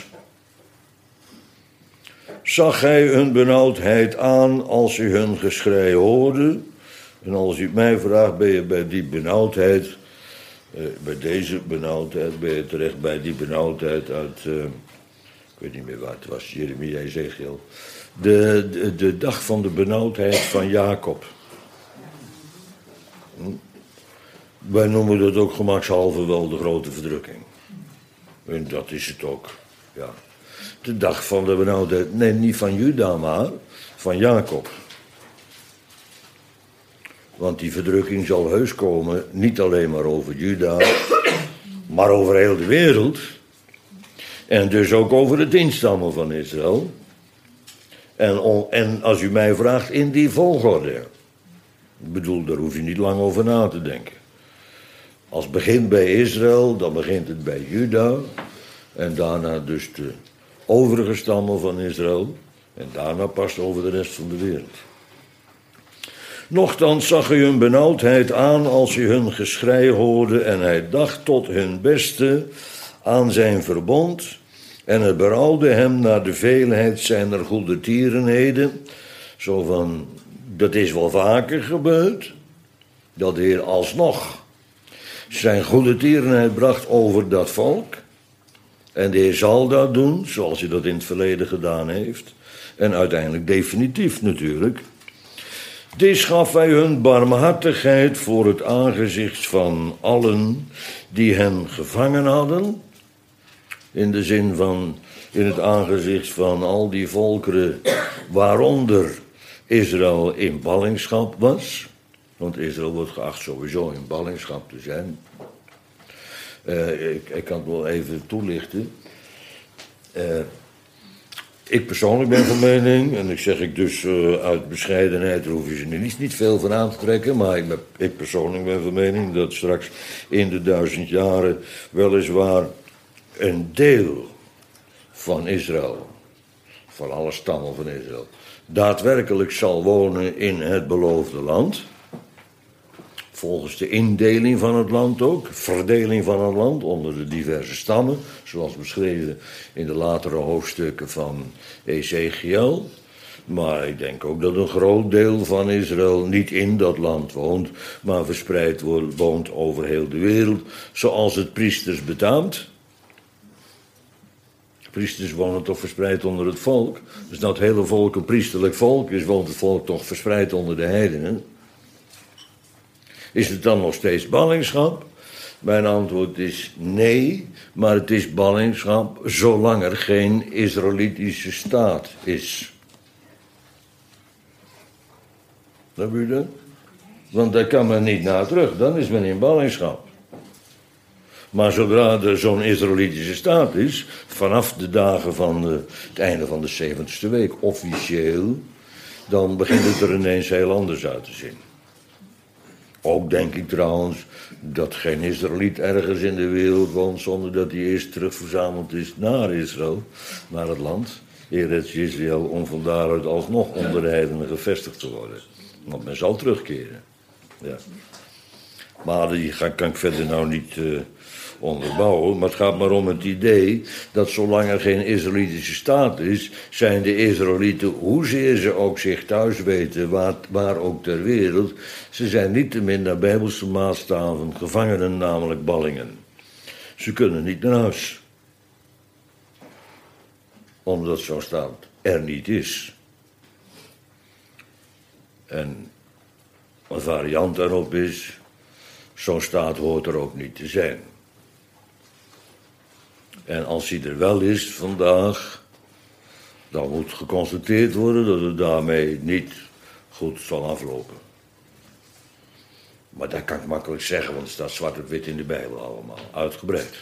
zag hij hun benauwdheid aan als hij hun geschrei hoorde. En als u mij vraagt, ben je bij die benauwdheid, bij deze benauwdheid, ben je terecht bij die benauwdheid uit, ik weet niet meer waar het was, Jeremia, Ezekiel. De dag van de benauwdheid van Jacob. Wij noemen dat ook gemakshalve wel de grote verdrukking. En dat is het ook, ja. De dag van de benauwdheid, nee, niet van Juda, maar van Jacob. Want die verdrukking zal heus komen, niet alleen maar over Juda, maar over heel de wereld. En dus ook over de 10 stammen van Israël. En als u mij vraagt, in die volgorde. Ik bedoel, daar hoef je niet lang over na te denken. Als het begint bij Israël, dan begint het bij Juda. En daarna dus de overige stammen van Israël. En daarna pas over de rest van de wereld. Nochtans zag hij hun benauwdheid aan als hij hun geschrei hoorde. En hij dacht tot hun beste aan zijn verbond. En het berouwde hem naar de veelheid zijner goedertierenheden. Zo van, dat is wel vaker gebeurd. Dat de Heer alsnog zijn goedertierenheid bracht over dat volk. En de Heer zal dat doen, zoals hij dat in het verleden gedaan heeft. En uiteindelijk definitief natuurlijk. Dit gaf hij hun barmhartigheid voor het aangezicht van allen die hen gevangen hadden. In de zin van, in het aangezicht van al die volkeren waaronder Israël in ballingschap was. Want Israël wordt geacht sowieso in ballingschap te zijn. Ik kan het wel even toelichten. Ik persoonlijk ben van mening, en ik dus uit bescheidenheid, daar hoef je ze niet veel van aan te trekken, maar ik persoonlijk ben van mening dat straks in de 1000 jaren weliswaar een deel van Israël, van alle stammen van Israël, daadwerkelijk zal wonen in het beloofde land. Volgens de indeling van het land ook, verdeling van het land onder de diverse stammen, zoals beschreven in de latere hoofdstukken van Ezechiel. Maar ik denk ook dat een groot deel van Israël niet in dat land woont, maar verspreid woont over heel de wereld, zoals het priesters betaamt. Priesters wonen toch verspreid onder het volk. Dus dat het hele volk een priesterlijk volk is, woont het volk toch verspreid onder de heidenen. Is het dan nog steeds ballingschap? Mijn antwoord is nee, maar het is ballingschap zolang er geen Israëlitische staat is. Snap u dat? Want daar kan men niet naar terug, dan is men in ballingschap. Maar zodra er zo'n Israëlitische staat is, vanaf de dagen van het einde van de 70ste week, officieel, dan begint het er ineens heel anders uit te zien. Ook denk ik trouwens dat geen Israëliet ergens in de wereld woont zonder dat hij eerst terugverzameld is naar Israël, naar het land, Eretz Israël, om van daaruit alsnog onder de heidenen gevestigd te worden. Want men zal terugkeren. Ja. Maar die kan ik verder nou niet onderbouwen. Maar het gaat maar om het idee dat zolang er geen Israëlitische staat is, zijn de Israëlieten, hoezeer ze ook zich thuis weten, waar ook ter wereld, ze zijn niettemin naar bijbelse maatstaven gevangenen, namelijk ballingen. Ze kunnen niet naar huis. Omdat zo'n staat er niet is. En een variant daarop is, zo'n staat hoort er ook niet te zijn. En als hij er wel is vandaag, dan moet geconstateerd worden dat het daarmee niet goed zal aflopen. Maar dat kan ik makkelijk zeggen, want het staat zwart op wit in de Bijbel allemaal, uitgebreid.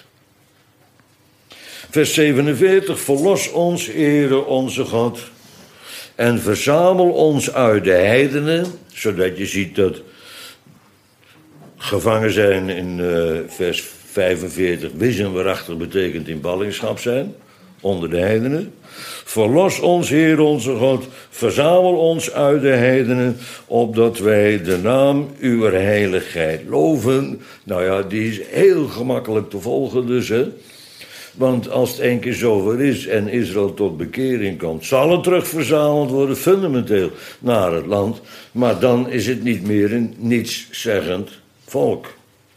Vers 47, verlos ons, Heere onze God, en verzamel ons uit de heidenen, zodat je ziet dat gevangen zijn in vers 45, wisselwaarachtig betekent in ballingschap zijn, onder de heidenen. Verlos ons, Heer onze God, verzamel ons uit de heidenen, opdat wij de naam uw heiligheid loven. Nou ja, die is heel gemakkelijk te volgen dus, hè. Want als het één keer zover is en Israël tot bekering komt, zal het terugverzameld worden, fundamenteel, naar het land. Maar dan is het niet meer een nietszeggend volk.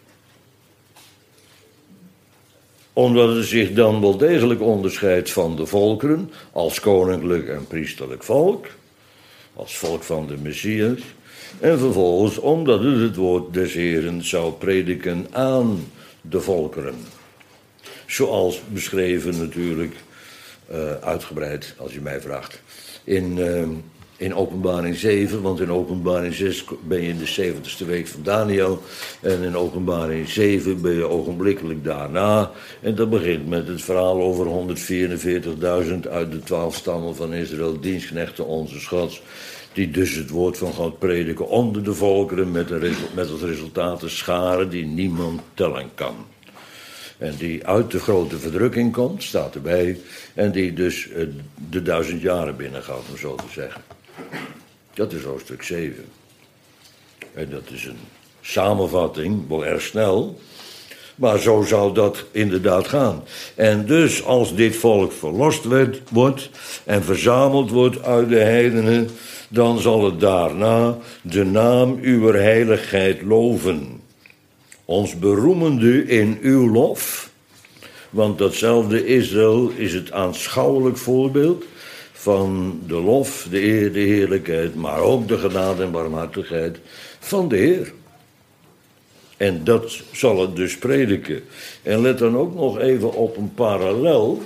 Omdat het zich dan wel degelijk onderscheidt van de volkeren, als koninklijk en priesterlijk volk, als volk van de Messias. En vervolgens omdat het woord des Heeren zou prediken aan de volkeren. Zoals beschreven natuurlijk, uitgebreid, als u mij vraagt, in in openbaring 7, want in openbaring 6 ben je in de 70ste week van Daniel. En in openbaring 7 ben je ogenblikkelijk daarna. En dat begint met het verhaal over 144.000 uit de 12 stammen van Israël, dienstknechten onze Gods, die dus het woord van God prediken onder de volkeren met het resultaat een schare die niemand tellen kan. En die uit de grote verdrukking komt, staat erbij, en die dus de 1000 jaren binnengaat, om zo te zeggen. Dat is hoofdstuk 7. En dat is een samenvatting, wel erg snel, maar zo zou dat inderdaad gaan. En dus als dit volk verlost wordt en verzameld wordt uit de heidenen, dan zal het daarna de naam uw heiligheid loven. Ons beroemende in uw lof, want datzelfde Israël is het aanschouwelijk voorbeeld van de lof, de eer, de heerlijkheid, maar ook de genade en barmhartigheid van de Heer. En dat zal het dus prediken. En let dan ook nog even op een parallel.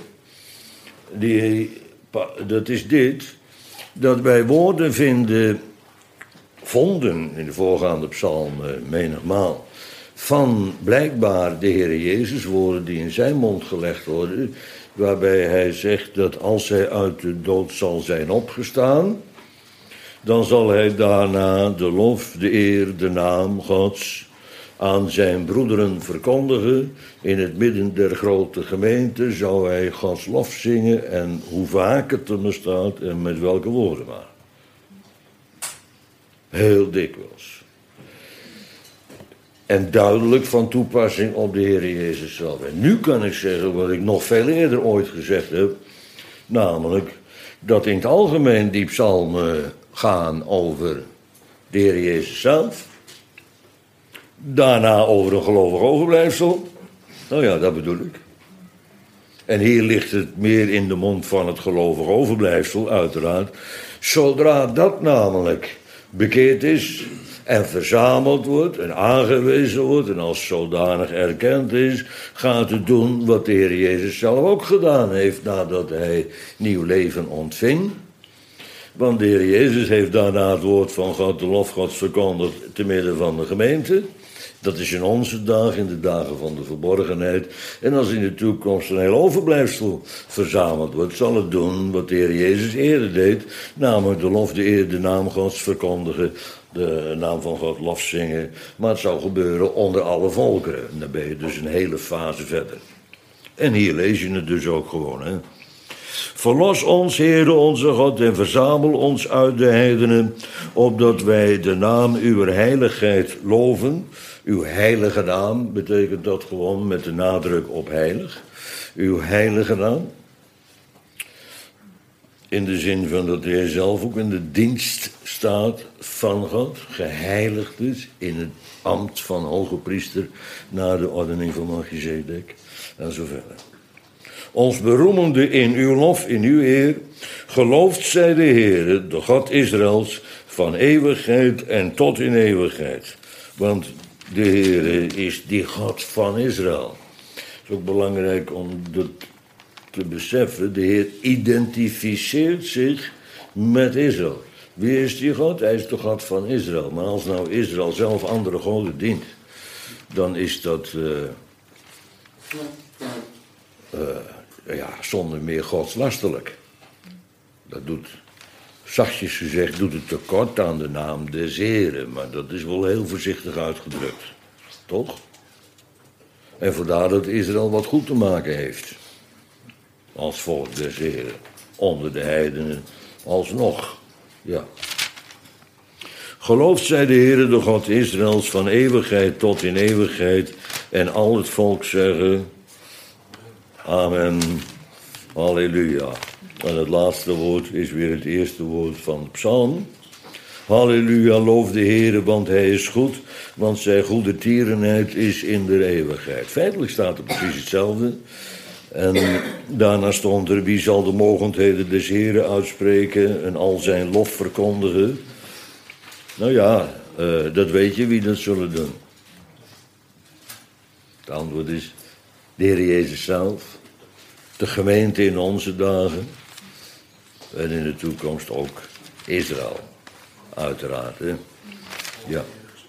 Dat is dit, dat wij woorden vonden in de voorgaande psalm menigmaal, van blijkbaar de Heer Jezus, woorden die in zijn mond gelegd worden, waarbij hij zegt dat als hij uit de dood zal zijn opgestaan, dan zal hij daarna de lof, de eer, de naam Gods aan zijn broederen verkondigen. In het midden der grote gemeente zou hij Gods lof zingen, en hoe vaak het er maar staat en met welke woorden maar. Heel dikwijls. En duidelijk van toepassing op de Heer Jezus zelf. En nu kan ik zeggen wat ik nog veel eerder ooit gezegd heb, namelijk dat in het algemeen die psalmen gaan over de Heer Jezus zelf, daarna over een gelovig overblijfsel. Nou ja, dat bedoel ik. En hier ligt het meer in de mond van het gelovig overblijfsel, uiteraard. Zodra dat namelijk bekeerd is en verzameld wordt en aangewezen wordt en als zodanig erkend is, gaat het doen wat de Heer Jezus zelf ook gedaan heeft nadat hij nieuw leven ontving. Want de Heer Jezus heeft daarna het woord van God, de lof Gods, verkondigd te midden van de gemeente. Dat is in onze dagen, in de dagen van de verborgenheid. En als in de toekomst een heel overblijfsel verzameld wordt, zal het doen wat de Heer Jezus eerder deed, namelijk de lof, de eer, de naam Gods verkondigen, de naam van God lof zingen. Maar het zou gebeuren onder alle volkeren. En dan ben je dus een hele fase verder. En hier lees je het dus ook gewoon, hè. Verlos ons, Heere onze God, en verzamel ons uit de heidenen, opdat wij de naam uw heiligheid loven. Uw heilige naam betekent dat gewoon met de nadruk op heilig. Uw heilige naam. In de zin van dat hij zelf ook in de dienst staat van God, geheiligd is in het ambt van hoge priester naar de ordening van Melchizedek en zo verder. Ons beroemende in uw lof, in uw eer, geloofd zij de Heere, de God Israëls, van eeuwigheid en tot in eeuwigheid. Want de Heere is die God van Israël. Het is ook belangrijk om dat te beseffen. De Heer identificeert zich met Israël. Wie is die God? Hij is de God van Israël. Maar als nou Israël zelf andere goden dient, dan is dat zonder meer godslastelijk. Dat doet, zachtjes gezegd, doet het tekort aan de naam des Heren. Maar dat is wel heel voorzichtig uitgedrukt. Toch? En vandaar dat Israël wat goed te maken heeft. Als volk des Heren. Onder de heidenen alsnog. Ja. Geloofd zij de Heere, de God Israëls, van eeuwigheid tot in eeuwigheid. En al het volk zeggen: Amen. Halleluja. En het laatste woord is weer het eerste woord van de psalm. Halleluja, loof de Heere, want hij is goed, want zijn goede tierenheid is in de eeuwigheid. Feitelijk staat er precies hetzelfde. En daarna stond er: wie zal de mogendheden des Heeren uitspreken en al zijn lof verkondigen? Nou ja, dat weet je wie dat zullen doen. Het antwoord is de Heer Jezus zelf, de gemeente in onze dagen en in de toekomst ook Israël. Uiteraard, hè. Ja.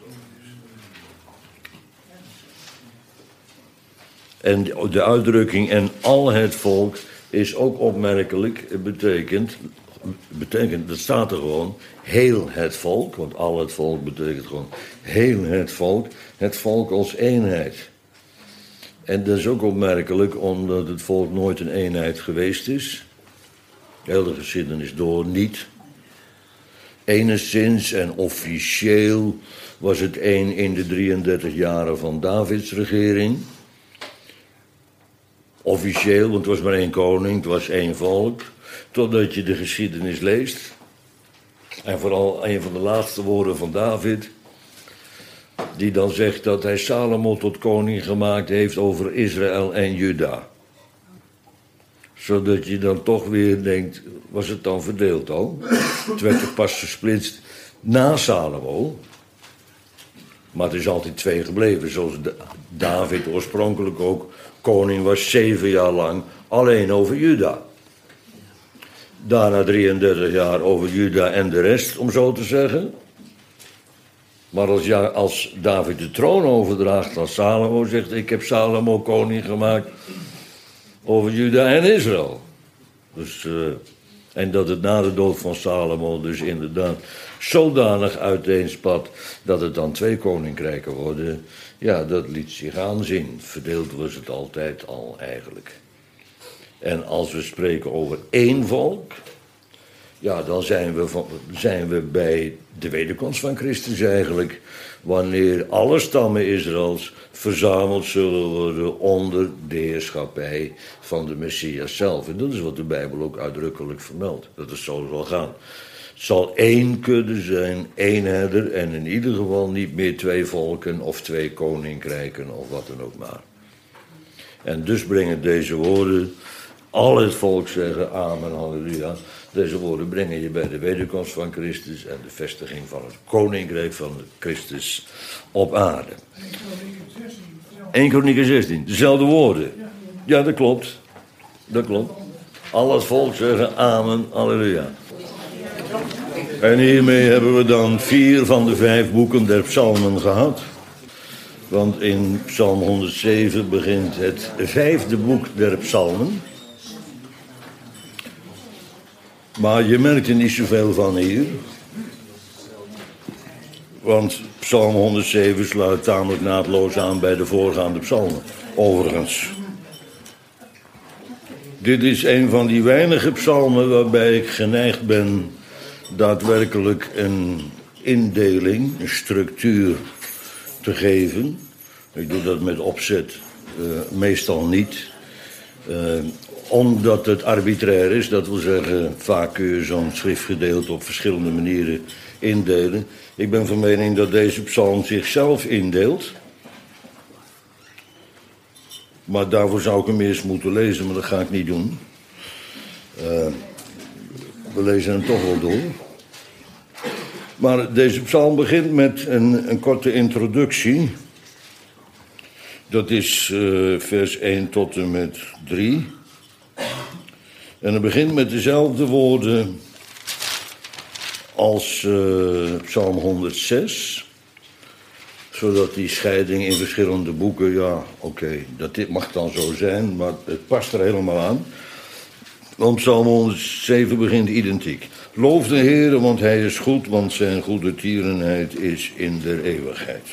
En de uitdrukking en al het volk is ook opmerkelijk. Het betekent, dat staat er gewoon, heel het volk. Want al het volk betekent gewoon heel het volk. Het volk als eenheid. En dat is ook opmerkelijk omdat het volk nooit een eenheid geweest is. Heel de geschiedenis door niet. Enigszins en officieel was het één in de 33 jaren van Davids regering. Officieel, want het was maar één koning, het was één volk. Totdat je de geschiedenis leest. En vooral een van de laatste woorden van David. Die dan zegt dat hij Salomo tot koning gemaakt heeft over Israël en Juda. Zodat je dan toch weer denkt, was het dan verdeeld al? Het werd toch pas gesplitst na Salomo. Maar het is altijd 2 gebleven, zoals David oorspronkelijk ook koning was 7 jaar lang alleen over Juda. Daarna 33 jaar over Juda en de rest, om zo te zeggen. Maar als David de troon overdraagt aan Salomo, zegt ik heb Salomo koning gemaakt over Juda en Israël. Dus, en dat het na de dood van Salomo dus inderdaad zodanig uiteenspat dat het dan 2 koninkrijken worden. Ja, dat liet zich aanzien. Verdeeld was het altijd al eigenlijk. En als we spreken over één volk, ja, dan zijn we bij de wederkomst van Christus eigenlijk. Wanneer alle stammen Israëls verzameld zullen worden onder de heerschappij van de Messias zelf. En dat is wat de Bijbel ook uitdrukkelijk vermeldt. Dat het zo zal gaan. Het zal 1 kudde zijn, 1 herder en in ieder geval niet meer 2 volken of 2 koninkrijken of wat dan ook maar. En dus brengen deze woorden, al het volk zeggen amen, halleluja. Deze woorden brengen je bij de wederkomst van Christus en de vestiging van het koninkrijk van Christus op aarde. 1 Kronieken 16, dezelfde woorden. Ja, dat klopt. Dat klopt. Al het volk zeggen amen, halleluja. En hiermee hebben we dan 4 van de 5 boeken der psalmen gehad. Want in Psalm 107 begint het 5e boek der psalmen. Maar je merkt er niet zoveel van hier. Want Psalm 107 sluit tamelijk naadloos aan bij de voorgaande psalmen. Overigens. Dit is een van die weinige psalmen waarbij ik geneigd ben daadwerkelijk een indeling, een structuur te geven. Ik doe dat met opzet meestal niet. Omdat het arbitrair is, dat wil zeggen, vaak kun je zo'n schriftgedeelte op verschillende manieren indelen. Ik ben van mening dat deze psalm zichzelf indeelt. Maar daarvoor zou ik hem eerst moeten lezen, maar dat ga ik niet doen. We lezen hem toch wel door. Maar deze psalm begint met een korte introductie. Dat is vers 1 tot en met 3. En het begint met dezelfde woorden als psalm 106. Zodat die scheiding in verschillende boeken, ja, oké, dit mag dan zo zijn, maar het past er helemaal aan. Want psalm 107 begint identiek. Loof de Heere, want hij is goed, want zijn goede tierenheid is in der eeuwigheid.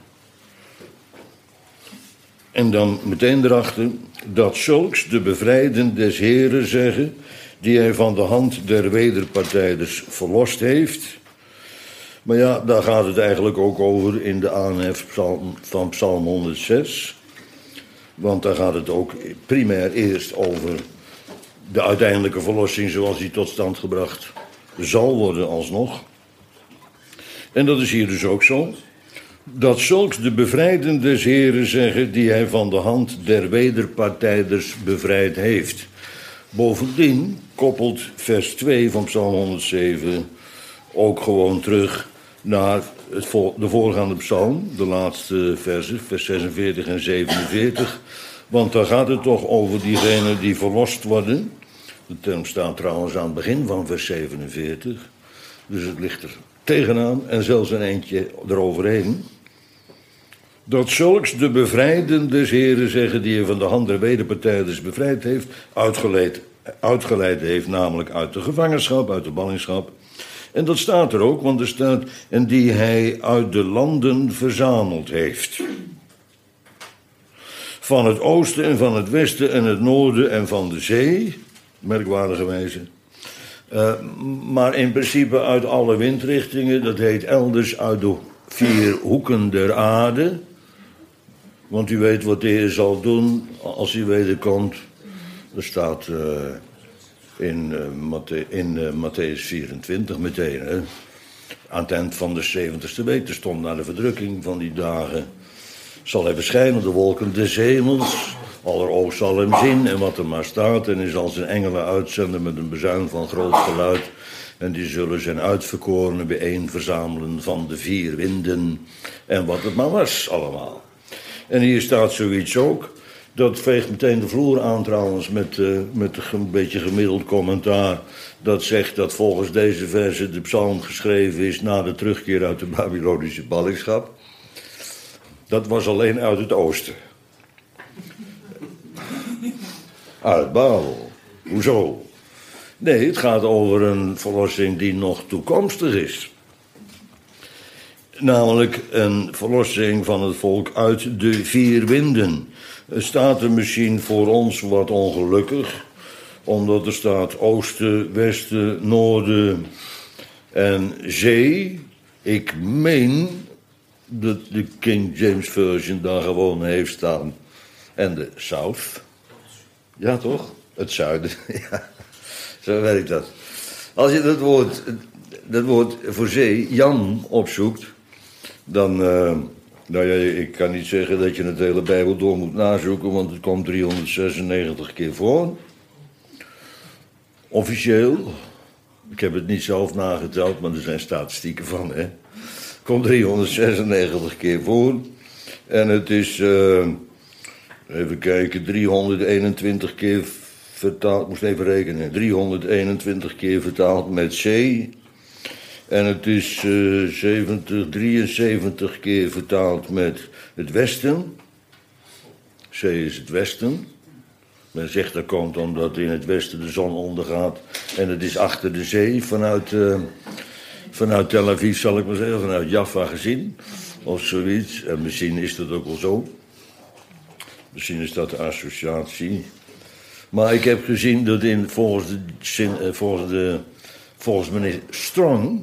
En dan meteen erachter, dat zulks de bevrijden des Heeren zeggen, die hij van de hand der wederpartijders verlost heeft. Maar ja, daar gaat het eigenlijk ook over in de aanhef van psalm 106. Want daar gaat het ook primair eerst over de uiteindelijke verlossing zoals die tot stand gebracht zal worden alsnog. En dat is hier dus ook zo. Dat zulks de bevrijden des Heeren zeggen, die hij van de hand der wederpartijders bevrijd heeft. Bovendien koppelt vers 2 van psalm 107 ook gewoon terug naar de voorgaande psalm, de laatste versen, vers 46 en 47. Want daar gaat het toch over diegenen die verlost worden. De term staat trouwens aan het begin van vers 47. dus het ligt er tegenaan en zelfs een eindje eroverheen. Dat zulks de bevrijden des Heren zeggen, die hij van de hand der wederpartijders bevrijd heeft, uitgeleid heeft, namelijk uit de gevangenschap, uit de ballingschap. En dat staat er ook, want er staat, en die hij uit de landen verzameld heeft. Van het oosten en van het westen en het noorden en van de zee, merkwaardigerwijze. Maar in principe uit alle windrichtingen, dat heet elders uit de 4 hoeken der aarde. Want u weet wat de Heer zal doen als hij wederkomt. Er staat in Matthäus 24 meteen. Hè? Aan het eind van de 70ste week, er stond na de verdrukking van die dagen. Zal hij verschijnen op de wolken des hemels. Aller oog zal hem zien en wat er maar staat. En hij zal zijn engelen uitzenden met een bezuin van groot geluid. En die zullen zijn uitverkorenen bijeen verzamelen van de 4 winden. En wat het maar was allemaal. En hier staat zoiets ook. Dat veegt meteen de vloer aan trouwens met een beetje gemiddeld commentaar. Dat zegt dat volgens deze verse de psalm geschreven is na de terugkeer uit de Babylonische ballingschap. Dat was alleen uit het oosten. Uit Babel. Hoezo? Nee, het gaat over een verlossing die nog toekomstig is. Namelijk een verlossing van het volk uit de 4 winden. Er staat er misschien voor ons wat ongelukkig, omdat er staat oosten, westen, noorden en zee. Ik meen dat de King James Version daar gewoon heeft staan. En de South. Ja, toch? Het zuiden. Ja, zo werkt dat. Als je dat woord voor zee, Jan, opzoekt, dan, nou ja, ik kan niet zeggen dat je het hele Bijbel door moet nazoeken, want het komt 396 keer voor. Officieel. Ik heb het niet zelf nageteld, maar er zijn statistieken van, hè. Het komt 396 keer voor. En het is, even kijken, 321 keer vertaald, ik moest even rekenen, 321 keer vertaald met zee. En het is 73 keer vertaald met het westen. Zee is het westen. Men zegt dat komt omdat in het westen de zon ondergaat. En het is achter de zee vanuit Tel Aviv, zal ik maar zeggen, vanuit Jaffa gezien. Of zoiets. En misschien is dat ook wel zo. Misschien is dat de associatie. Maar ik heb gezien dat volgens meneer Strong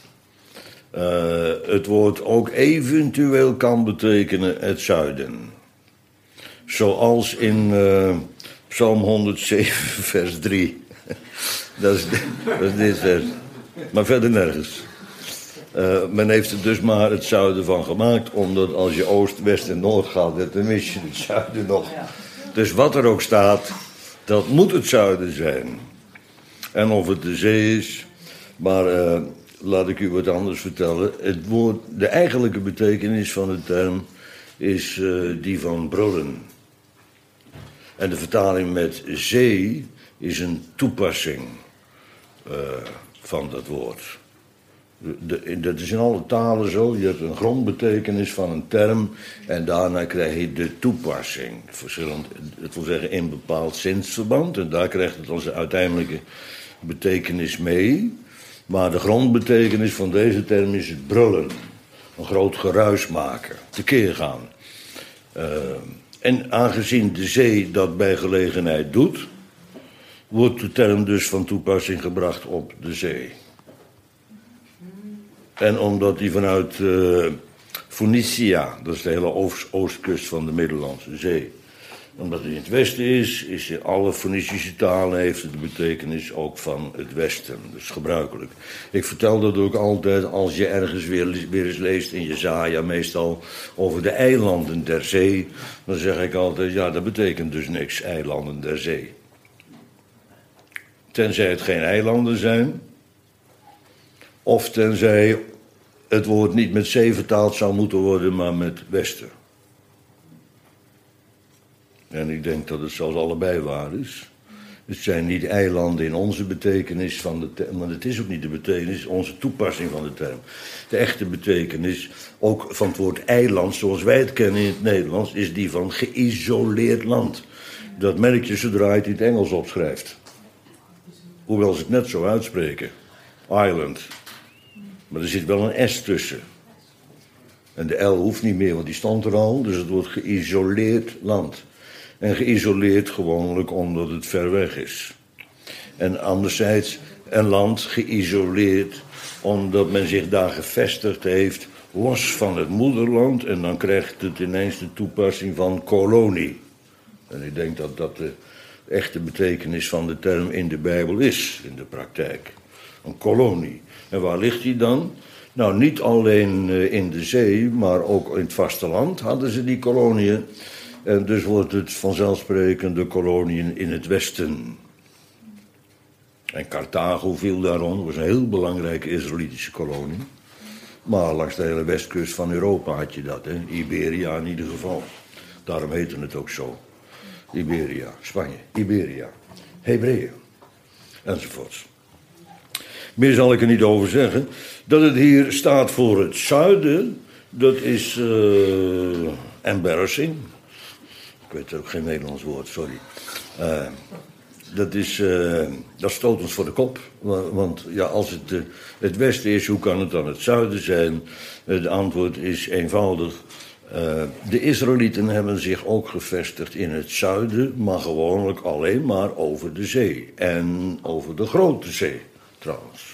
het woord ook eventueel kan betekenen het zuiden. Zoals in Psalm 107 vers 3. dat is dit vers. Maar verder nergens. Men heeft er dus maar het zuiden van gemaakt, omdat als je oost, west en noord gaat, dan mis je het zuiden nog. Dus wat er ook staat, dat moet het zuiden zijn. En of het de zee is, maar laat ik u wat anders vertellen. Het woord, de eigenlijke betekenis van de term is die van brullen. En de vertaling met zee is een toepassing van dat woord. Dat is in alle talen zo. Je hebt een grondbetekenis van een term en daarna krijg je de toepassing. Verschillend, het wil zeggen in bepaald zinsverband. En daar krijgt het onze uiteindelijke betekenis mee. Maar de grondbetekenis van deze term is het brullen. Een groot geruis maken, tekeer gaan. En aangezien de zee dat bij gelegenheid doet, wordt de term dus van toepassing gebracht op de zee. En omdat die vanuit Phoenicia, dat is de hele oostkust van de Middellandse Zee, omdat het in het westen is in alle Phoenicische talen heeft het de betekenis ook van het westen. Dat is gebruikelijk. Ik vertel dat ook altijd als je ergens weer eens leest in Jesaja, meestal over de eilanden der zee. Dan zeg ik altijd, ja, dat betekent dus niks, eilanden der zee. Tenzij het geen eilanden zijn, of tenzij het woord niet met zee vertaald zou moeten worden, maar met westen. En ik denk dat het zelfs allebei waar is. Het zijn niet eilanden in onze betekenis van de term, maar het is ook niet de betekenis, onze toepassing van de term. De echte betekenis, ook van het woord eiland, zoals wij het kennen in het Nederlands, is die van geïsoleerd land. Dat merk je zodra je het in het Engels opschrijft. Hoewel ze het net zo uitspreken. Island. Maar er zit wel een S tussen. En de L hoeft niet meer, want die stond er al. Dus het wordt geïsoleerd land. En geïsoleerd gewoonlijk omdat het ver weg is. En anderzijds een land geïsoleerd omdat men zich daar gevestigd heeft los van het moederland. En dan krijgt het ineens de toepassing van kolonie. En ik denk dat dat de echte betekenis van de term in de Bijbel is, in de praktijk. Een kolonie. En waar ligt die dan? Nou, niet alleen in de zee, maar ook in het vasteland hadden ze die koloniën. En dus wordt het vanzelfsprekend de koloniën in het westen. En Carthago viel daarom, was een heel belangrijke Israëlitische kolonie. Maar langs de hele westkust van Europa had je dat, hè? Iberia in ieder geval. Daarom heette het ook zo. Iberia, Spanje, Iberia, Hebreeën, enzovoorts. Meer zal ik er niet over zeggen. Dat het hier staat voor het zuiden, dat is embarrassing. Ik weet ook geen Nederlands woord, sorry. Dat stoot ons voor de kop. Want ja, als het westen is, hoe kan het dan het zuiden zijn? Het antwoord is eenvoudig. De Israëlieten hebben zich ook gevestigd in het zuiden, maar gewoonlijk alleen maar over de zee. En over de grote zee, trouwens.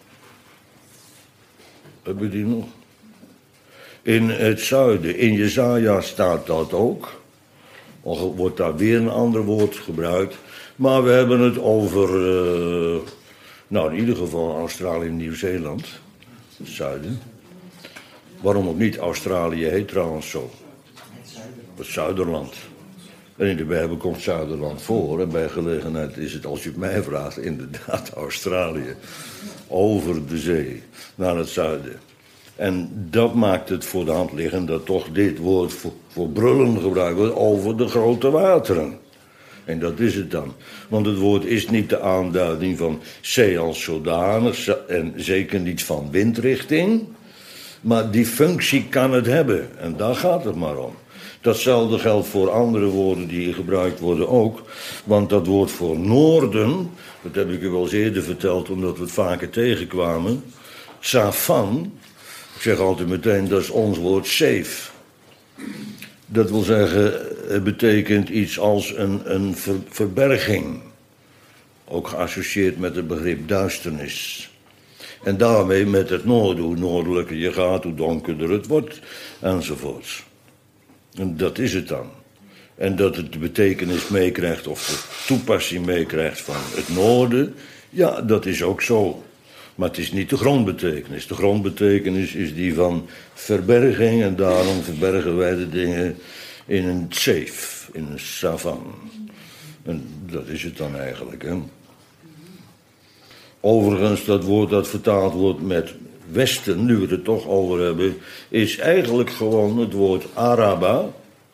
Hebben we die nog? In het zuiden, in Jesaja staat dat ook. Al wordt daar weer een ander woord gebruikt. Maar we hebben het over, in ieder geval Australië en Nieuw-Zeeland. Het zuiden. Waarom ook niet? Australië heet trouwens zo. Het Zuiderland. En in de Bijbel komt Zuiderland voor. En bij gelegenheid is het, als je het mij vraagt, inderdaad Australië. Over de zee, naar het zuiden. En dat maakt het voor de hand liggend dat toch dit woord voor brullen gebruikt wordt over de grote wateren. En dat is het dan. Want het woord is niet de aanduiding van zee als zodanig en zeker niet van windrichting. Maar die functie kan het hebben. En daar gaat het maar om. Datzelfde geldt voor andere woorden die hier gebruikt worden ook. Want dat woord voor noorden, dat heb ik u wel eens eerder verteld omdat we het vaker tegenkwamen. Safan, ik zeg altijd meteen, dat is ons woord safe. Dat wil zeggen, het betekent iets als een verberging. Ook geassocieerd met het begrip duisternis. En daarmee met het noorden, hoe noordelijker je gaat, hoe donkerder het wordt, enzovoorts. En dat is het dan. En dat het de betekenis meekrijgt, of de toepassing meekrijgt van het noorden, ja, dat is ook zo. Maar het is niet de grondbetekenis. De grondbetekenis is die van verberging, en daarom verbergen wij de dingen in een safe, in een savan. En dat is het dan eigenlijk, hè. Overigens, dat woord dat vertaald wordt met westen, nu we het er toch over hebben, is eigenlijk gewoon het woord Araba.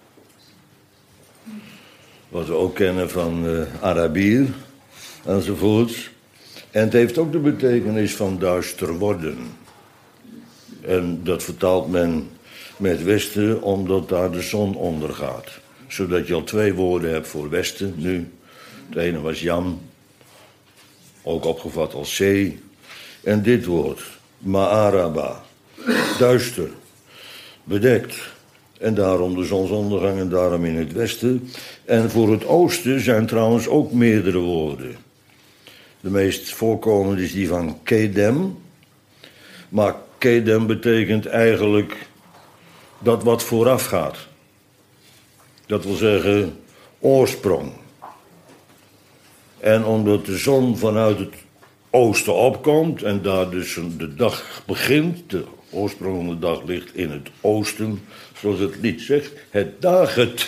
Wat we ook kennen van Arabier, enzovoorts. En het heeft ook de betekenis van duister worden. En dat vertaalt men met westen, omdat daar de zon ondergaat. Zodat je al twee woorden hebt voor westen nu. Het ene was Yam, ook opgevat als zee. En dit woord, Ma'araba, duister, bedekt. En daarom de zonsondergang en daarom in het westen. En voor het oosten zijn trouwens ook meerdere woorden. De meest voorkomende is die van Kedem. Maar Kedem betekent eigenlijk dat wat vooraf gaat. Dat wil zeggen oorsprong. En omdat de zon vanuit het oosten opkomt en daar dus de dag begint, de oorsprong van de dag ligt in het oosten, zoals het lied zegt, het daagt.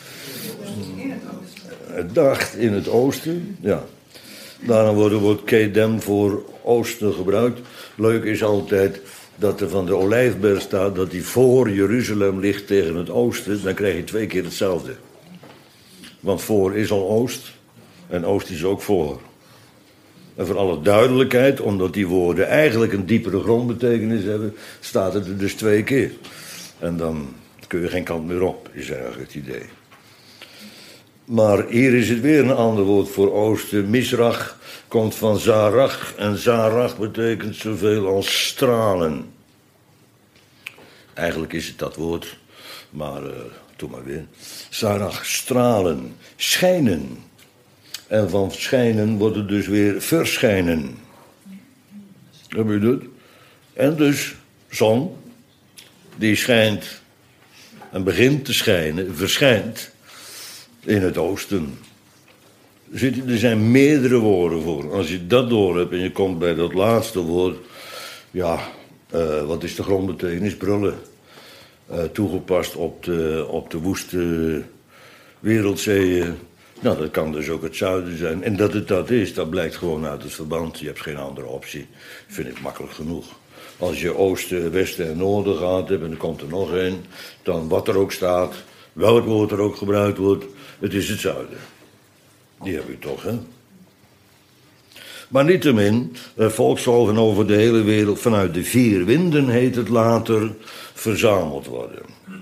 Het daagt in het oosten, ja. Daarom wordt het woord Kedem voor oosten gebruikt. Leuk is altijd dat er van de olijfberg staat dat die voor Jeruzalem ligt tegen het oosten. Dan krijg je twee keer hetzelfde. Want voor is al oost En oost is ook voor. En voor alle duidelijkheid, omdat die woorden eigenlijk een diepere grondbetekenis hebben, staat het er dus 2 keer. En dan kun je geen kant meer op, is eigenlijk het idee. Maar hier is het weer een ander woord voor oosten. Misrach komt van Zarach. En Zarach betekent zoveel als stralen. Eigenlijk is het dat woord, maar doe maar weer. Zarach, stralen, schijnen. En van schijnen wordt het dus weer verschijnen. Heb je dat? En dus, zon, die schijnt en begint te schijnen, verschijnt in het oosten. Er zijn meerdere woorden voor. Als je dat door hebt en je komt bij dat laatste woord, ja, wat is de grondbetekenis? Brullen. Toegepast op de woeste wereldzeeën. Nou, dat kan dus ook het zuiden zijn. En dat het dat is, dat blijkt gewoon uit het verband. Je hebt geen andere optie. Vind ik makkelijk genoeg. Als je oosten, westen en noorden gehad hebt en er komt er nog een, dan wat er ook staat, welk woord er ook gebruikt wordt, het is het zuiden. Die heb je toch, hè? Maar niettemin, volksvolken over de hele wereld vanuit de 4 winden, heet het later, verzameld worden.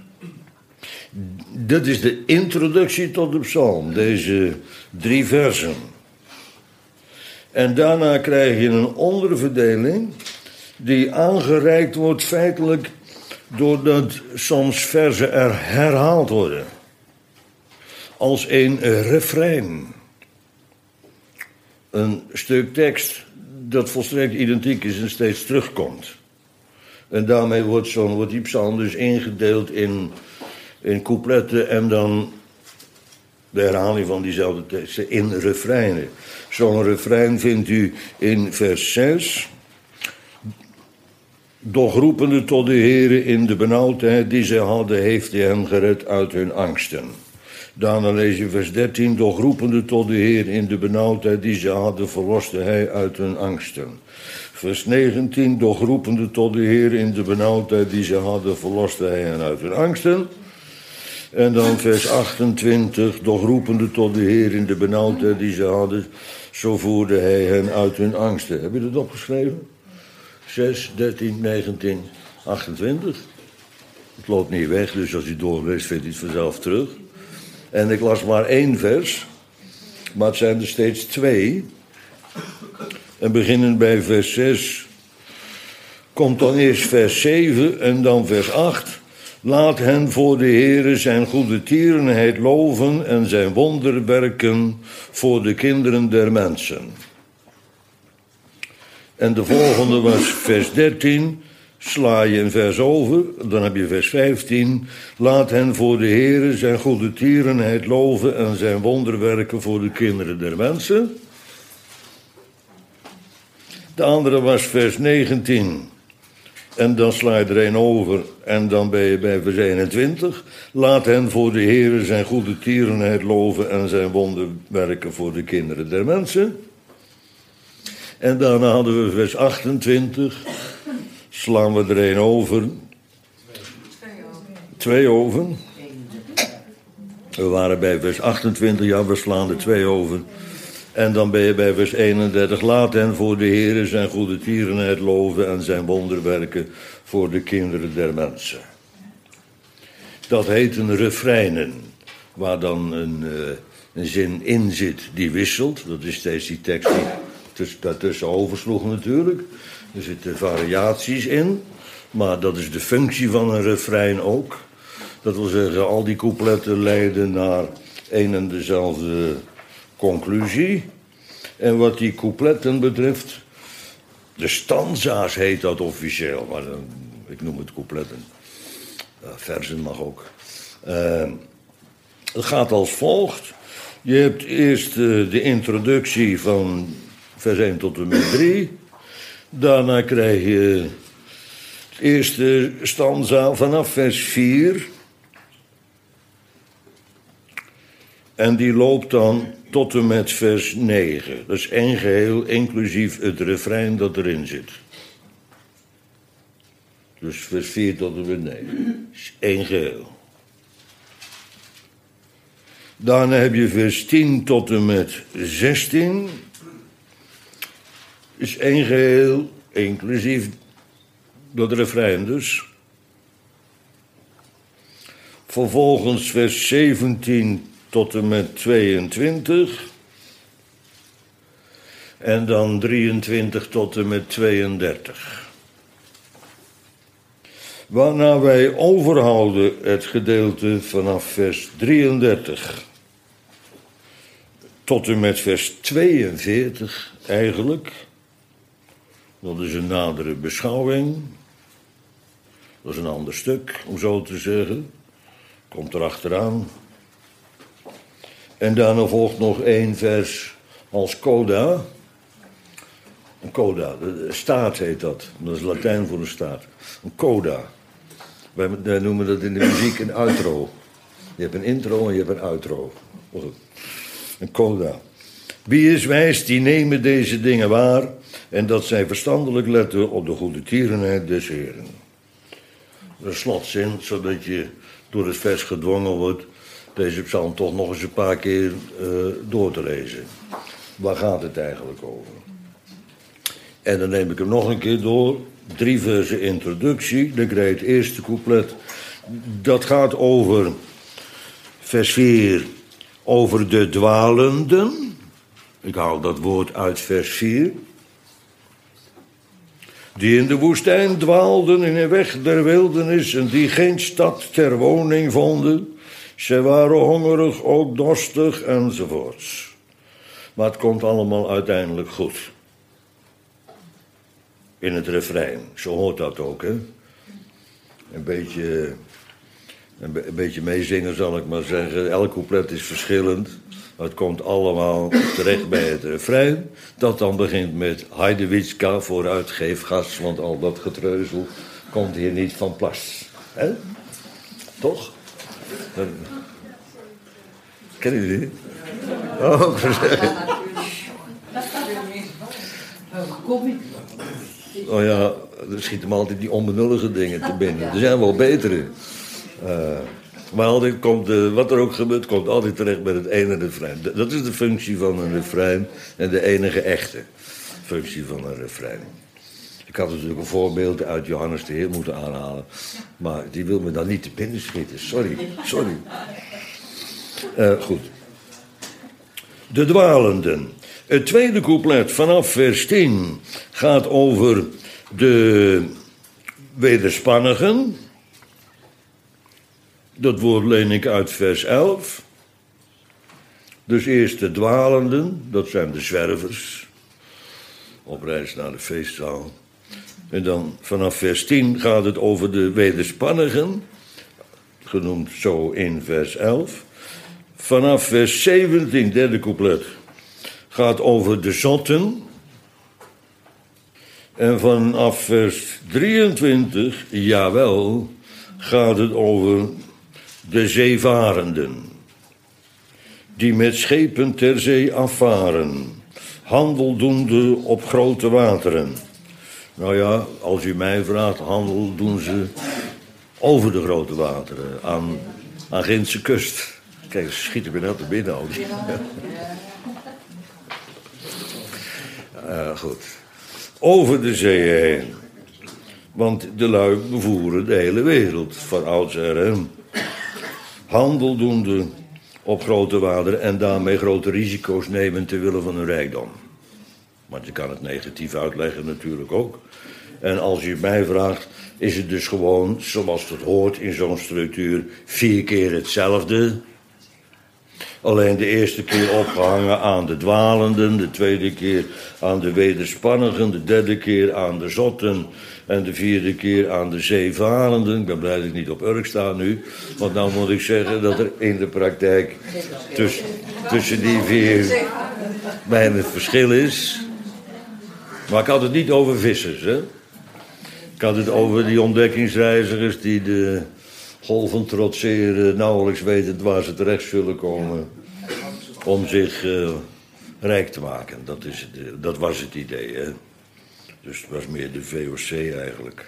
Dat is de introductie tot de psalm, deze 3 versen. En daarna krijg je een onderverdeling die aangereikt wordt feitelijk doordat soms versen er herhaald worden. Als een refrein. Een stuk tekst dat volstrekt identiek is en steeds terugkomt. En daarmee wordt die psalm dus ingedeeld in coupletten en dan de herhaling van diezelfde teksten in refreinen. Zo'n refrein vindt u in vers 6. Doch roepende tot de Heere in de benauwdheid die zij hadden, heeft hij hen gered uit hun angsten. Daarna lees je vers 13. Doch roepende tot de Heer in de benauwdheid die zij hadden, verloste hij uit hun angsten. Vers 19. Doch roepende tot de Heer in de benauwdheid die zij hadden, verloste hij hen uit hun angsten. En dan vers 28. Doch roepende tot de Heer in de benauwdheid die zij hadden, zo voerde hij hen uit hun angsten. Heb je dat opgeschreven? 6, 13, 19, 28. Het loopt niet weg, dus als u doorleest vindt u het vanzelf terug. En ik las maar 1 vers, maar het zijn er steeds 2. En beginnend bij vers 6 komt dan eerst vers 7 en dan vers 8. Laat hen voor de Heere zijn goede tierenheid loven en zijn wonderwerken voor de kinderen der mensen. En de volgende was vers 13, sla je een vers over, dan heb je vers 15. Laat hen voor de Heere zijn goede tierenheid loven en zijn wonderwerken voor de kinderen der mensen. De andere was vers 19. En dan sla je er een over en dan ben je bij vers 21. Laat hen voor de Heere zijn goede tierenheid loven en zijn wonderwerken voor de kinderen der mensen. En daarna hadden we vers 28. Slaan we er een over. 2 over. We waren bij vers 28, ja, we slaan er 2 over. En dan ben je bij vers 31. Laat hen voor de Heere zijn goede tierenheid loven en zijn wonderwerken voor de kinderen der mensen. Dat heet een refreinen, waar dan een zin in zit die wisselt. Dat is steeds die tekst die daartussen oversloeg natuurlijk. Er zitten variaties in, maar dat is de functie van een refrein ook. Dat wil zeggen, al die coupletten leiden naar een en dezelfde conclusie. En wat die coupletten betreft, de stanza's heet dat officieel, maar ik noem het coupletten. Verzen mag ook. Het gaat als volgt. Je hebt eerst de introductie van vers 1 tot en met 3. Daarna krijg je het eerste stanza vanaf vers 4. En die loopt dan tot en met vers 9. Dat is één geheel, inclusief het refrein dat erin zit. Dus vers 4 tot en met 9. Dat is één geheel. Daarna heb je vers 10 tot en met 16. Is één geheel, inclusief dat refrein dus. Vervolgens vers 17 tot en met 22. En dan 23 tot en met 32. Waarna wij overhouden het gedeelte vanaf vers 33 tot en met vers 42 eigenlijk. Dat is een nadere beschouwing. Dat is een ander stuk, om zo te zeggen. Komt erachteraan. En daarna volgt nog 1 vers als coda. Een coda, staat heet dat. Dat is Latijn voor een staat. Een coda. Wij noemen dat in de muziek een outro. Je hebt een intro en je hebt een outro. Een coda. Wie is wijs, die nemen deze dingen waar. En dat zij verstandelijk letten op de goede tierenheid des Heren. Een slotzin, zodat je door het vers gedwongen wordt deze psalm toch nog eens een paar keer door te lezen. Waar gaat het eigenlijk over? En dan neem ik hem nog een keer door. 3 versen introductie. Dan krijg je het eerste couplet. Dat gaat over vers 4. Over de dwalenden. Ik haal dat woord uit vers 4. Die in de woestijn dwaalden in een weg der wildernis en die geen stad ter woning vonden. Ze waren hongerig, ook dorstig enzovoorts. Maar het komt allemaal uiteindelijk goed. In het refrein, zo hoort dat ook, hè. Een beetje meezingen zal ik maar zeggen. Elk couplet is verschillend. Het komt allemaal terecht bij het refrein. Dat dan begint met Heidewitzka voor uitgeefgas, want al dat getreuzel komt hier niet van plas. Hè? Toch? Kennen jullie die? Oh, oh ja, er schieten me altijd die onbenullige dingen te binnen. Er zijn wel betere. Maar altijd komt, wat er ook gebeurt, komt altijd terecht bij het ene refrein. Dat is de functie van een refrein en de enige echte functie van een refrein. Ik had natuurlijk een voorbeeld uit Johannes de Heer moeten aanhalen. Maar die wil me dan niet te binnen schieten. Sorry. Goed. De dwalenden. Het tweede couplet vanaf vers 10 gaat over de wederspannigen. Dat woord leen ik uit vers 11. Dus eerst de dwalenden, dat zijn de zwervers. Op reis naar de feestzaal. En dan vanaf vers 10 gaat het over de wederspannigen. Genoemd zo in vers 11. Vanaf vers 17, derde couplet, gaat over de zotten. En vanaf vers 23, jawel, gaat het over de zeevarenden. Die met schepen ter zee afvaren. Handel doende op grote wateren. Nou ja, als u mij vraagt, handel doen ze over de grote wateren. Aan Gindse kust. Kijk, ze schieten me net te binnen al. Goed. Over de zee heen. Want de lui bevoeren de hele wereld. Van oudsher, hè. Handel doende op grote wateren en daarmee grote risico's nemen ter wille van hun rijkdom. Want je kan het negatief uitleggen natuurlijk ook. En als u mij vraagt, is het dus gewoon, zoals het hoort in zo'n structuur, 4 keer hetzelfde. Alleen de eerste keer opgehangen aan de dwalenden, de tweede keer aan de wederspannigen, de derde keer aan de zotten en de vierde keer aan de zeevarenden. Ik ben blij dat ik niet op Urk sta nu, want nou moet ik zeggen dat er in de praktijk tussen die 4 weinig verschil is. Maar ik had het niet over vissers, hè. Ik had het over die ontdekkingsreizigers die de golven trotseren, nauwelijks weten waar ze terecht zullen komen om zich rijk te maken. Dat was het idee, hè. Dus het was meer de VOC eigenlijk.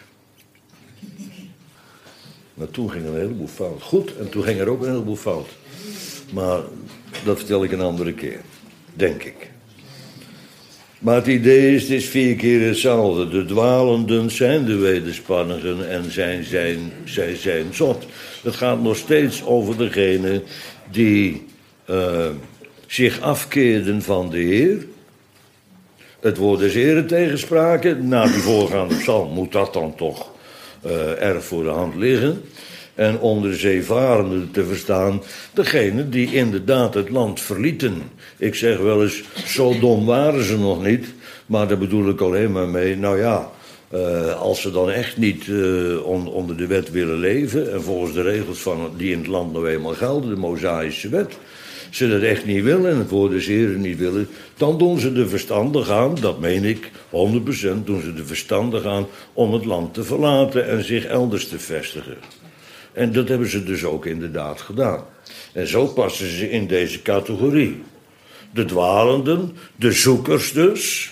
Maar toen ging er een heleboel fout. Goed, en toen ging er ook een heleboel fout. Maar dat vertel ik een andere keer, denk ik. Maar het idee is, het is 4 keer hetzelfde. De dwalenden zijn de wederspannigen en zij zijn zot. Het gaat nog steeds over degene die zich afkeerden van de Heer. Het woord des Heren tegenspraken. Na die voorgaande psalm moet dat dan toch erg voor de hand liggen. En onder zeevarenden te verstaan, degene die inderdaad het land verlieten. Ik zeg wel eens, zo dom waren ze nog niet. Maar daar bedoel ik alleen maar mee, nou ja, als ze dan echt niet onder de wet willen leven. En volgens de regels van die in het land nou eenmaal gelden, de Mosaïsche wet. Ze dat echt niet willen en het woord des Heren niet willen, dan doen ze de verstandig aan, dat meen ik, 100% doen ze de verstandig aan om het land te verlaten en zich elders te vestigen. En dat hebben ze dus ook inderdaad gedaan. En zo passen ze in deze categorie. De dwalenden, de zoekers dus.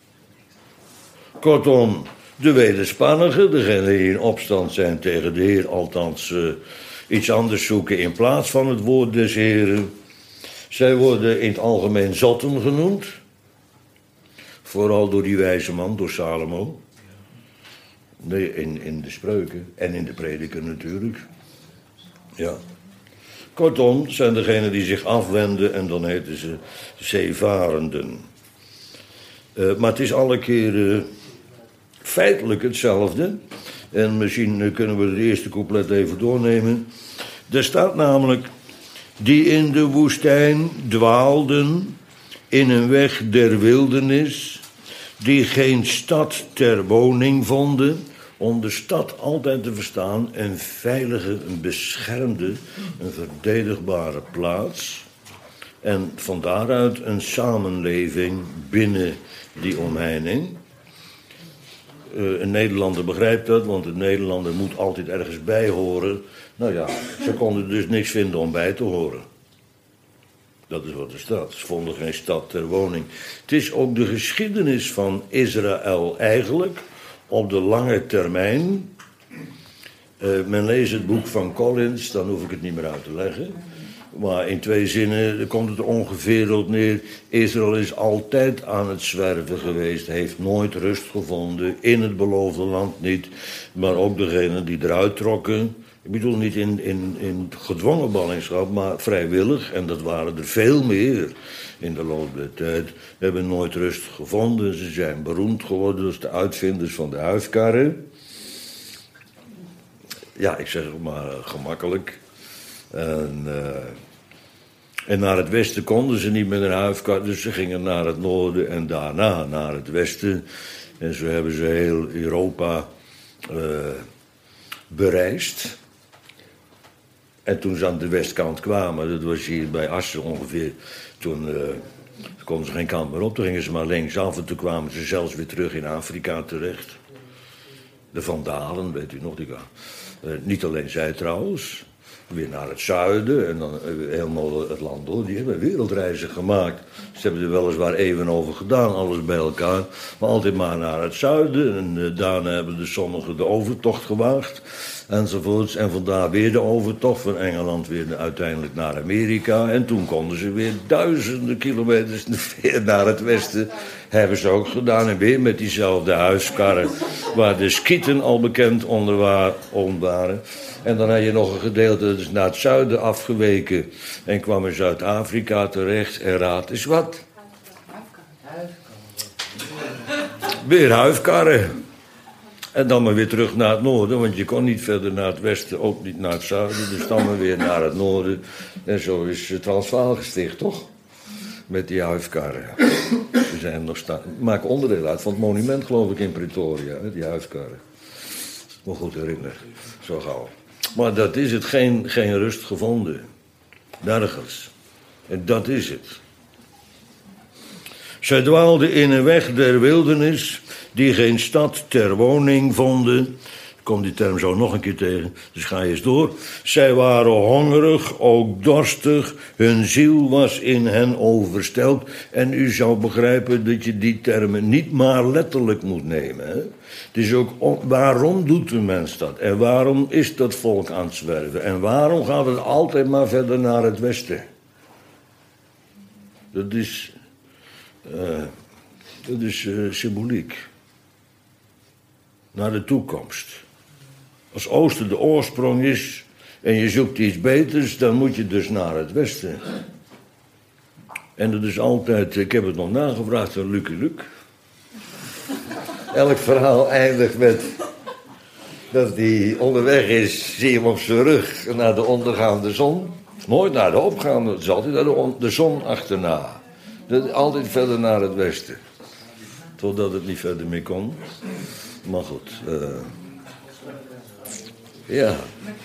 Kortom, de wederspannigen, degenen die in opstand zijn tegen de Heer, althans iets anders zoeken in plaats van het woord des Heren. Zij worden in het algemeen zotten genoemd. Vooral door die wijze man, door Salomo. Nee, in de spreuken en in de prediken natuurlijk. Ja. Kortom, zijn degenen die zich afwenden en dan heten ze zeevarenden. Maar het is alle keer feitelijk hetzelfde. En misschien kunnen we het eerste couplet even doornemen. Er staat namelijk: die in de woestijn dwaalden, in een weg der wildernis, die geen stad ter woning vonden. Onder stad altijd te verstaan een veilige, een beschermde, een verdedigbare plaats. En van daaruit een samenleving binnen die omheining. Een Nederlander begrijpt dat, want een Nederlander moet altijd ergens bij horen. Nou ja, ze konden dus niks vinden om bij te horen. Dat is wat er staat. Ze vonden geen stad ter woning. Het is ook de geschiedenis van Israël eigenlijk op de lange termijn. Men leest het boek van Collins, dan hoef ik het niet meer uit te leggen. Maar in 2 zinnen komt het er ongeveer op neer. Israël is altijd aan het zwerven geweest, heeft nooit rust gevonden, in het beloofde land niet. Maar ook degenen die eruit trokken. Ik bedoel niet in gedwongen ballingschap, maar vrijwillig. En dat waren er veel meer in de loop der tijd. Hebben nooit rust gevonden. Ze zijn beroemd geworden als de uitvinders van de huifkarren. Ja, ik zeg het maar gemakkelijk. En naar het westen konden ze niet met een huifkar, dus ze gingen naar het noorden en daarna naar het westen. En zo hebben ze heel Europa bereisd. En toen ze aan de westkant kwamen, dat was hier bij Assen ongeveer, toen konden ze geen kant meer op. Toen gingen ze maar linksaf en toen kwamen ze zelfs weer terug in Afrika terecht. De Vandalen, weet u nog, die niet alleen zij trouwens, weer naar het zuiden en dan helemaal het land door. Die hebben wereldreizen gemaakt. Ze hebben er weliswaar even over gedaan, alles bij elkaar. Maar altijd maar naar het zuiden. En daarna hebben de sommigen de overtocht gewaagd. Enzovoorts. En vandaar weer de overtocht van Engeland weer uiteindelijk naar Amerika. En toen konden ze weer duizenden kilometers weer naar het westen. Hebben ze ook gedaan. En weer met diezelfde huiskarren. Waar de Skieten al bekend onder waren. En dan had je nog een gedeelte dat is naar het zuiden afgeweken. En kwam in Zuid-Afrika terecht. En raad eens wat. Weer huifkarren. En dan maar weer terug naar het noorden. Want je kon niet verder naar het westen, ook niet naar het zuiden. Dus dan maar weer naar het noorden. En zo is Transvaal gesticht, toch? Met die huifkarren. We zijn nog maken onderdeel uit van het monument, geloof ik, in Pretoria. Die huifkarren. Me goed herinneren. Zo gauw. Maar dat is het, geen rust gevonden. Nergens. En dat is het. Zij dwaalden in een weg der wildernis, die geen stad ter woning vonden. Ik kom die term zo nog een keer tegen, dus ga je eens door. Zij waren hongerig, ook dorstig, hun ziel was in hen overstelpt. En u zou begrijpen dat je die termen niet maar letterlijk moet nemen. Hè? Het is ook, waarom doet de mens dat? En waarom is dat volk aan het zwerven? En waarom gaat het altijd maar verder naar het westen? Dat is symboliek. Naar de toekomst. Als oosten de oorsprong is en je zoekt iets beters, dan moet je dus naar het westen. En dat is altijd, ik heb het nog nagevraagd aan Lucky Luke. Elk verhaal eindigt met dat hij onderweg is, zie je hem op zijn rug naar de ondergaande zon. Nooit naar de opgaande, het is altijd naar de zon achterna. Altijd verder naar het westen. Totdat het niet verder meer kon. Maar goed. Ja.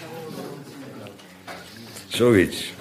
Zoiets.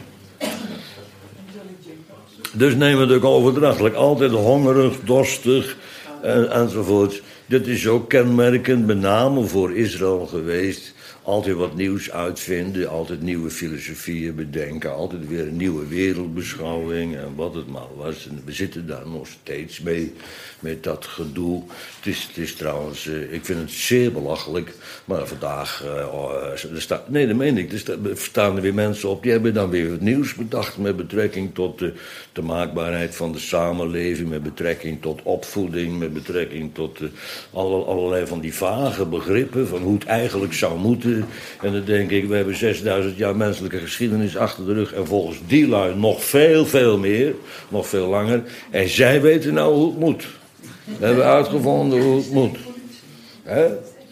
Dus neem het ook overdrachtelijk. Altijd hongerig, dorstig enzovoort. Dit is ook kenmerkend met name voor Israël geweest. Altijd wat nieuws uitvinden, altijd nieuwe filosofieën bedenken, altijd weer een nieuwe wereldbeschouwing en wat het maar was. En we zitten daar nog steeds mee, met dat gedoe. Het is trouwens, ik vind het zeer belachelijk, maar vandaag, nee dat meen ik, er staan er weer mensen op, die hebben dan weer het nieuws bedacht met betrekking tot de maakbaarheid van de samenleving, met betrekking tot opvoeding, met betrekking tot allerlei van die vage begrippen van hoe het eigenlijk zou moeten. En dan denk ik, we hebben 6000 jaar menselijke geschiedenis achter de rug. En volgens die lui nog veel meer, nog veel langer. En zij weten nou hoe het moet. We hebben uitgevonden hoe het moet. Hè?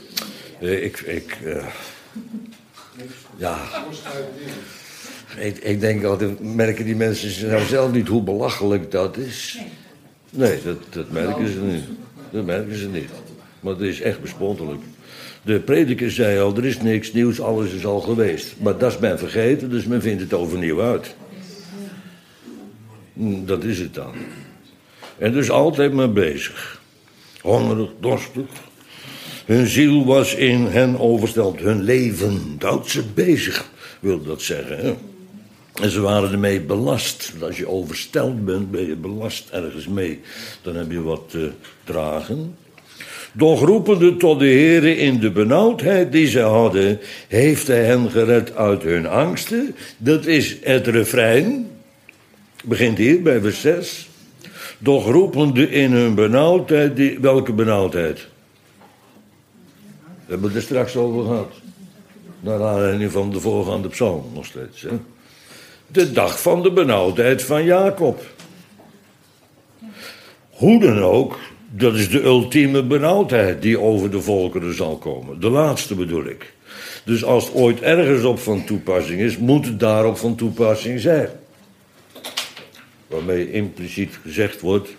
Ik denk altijd, merken die mensen nou zelf niet hoe belachelijk dat is? Nee, dat merken ze niet. Dat merken ze niet. Maar het is echt bespottelijk. De prediker zei al, er is niks nieuws, alles is al geweest. Maar dat is men vergeten, dus men vindt het overnieuw uit. Dat is het dan. En dus altijd maar bezig. Hongerig, dorstig. Hun ziel was in hen oversteld. Hun leven, dat houdt ze bezig, wil dat zeggen. Hè? En ze waren ermee belast. Als je oversteld bent, ben je belast ergens mee. Dan heb je wat te dragen. Doch roepende tot de Heere in de benauwdheid die ze hadden, heeft hij hen gered uit hun angsten. Dat is het refrein. Begint hier bij vers 6. Doch roepende in hun benauwdheid, welke benauwdheid? We hebben het er straks over gehad. Naar aanleiding van de voorgaande psalm nog steeds. Hè? De dag van de benauwdheid van Jacob. Hoe dan ook, dat is de ultieme benauwdheid die over de volkeren zal komen. De laatste bedoel ik. Dus als het ooit ergens op van toepassing is, moet het daarop van toepassing zijn. Waarmee impliciet gezegd wordt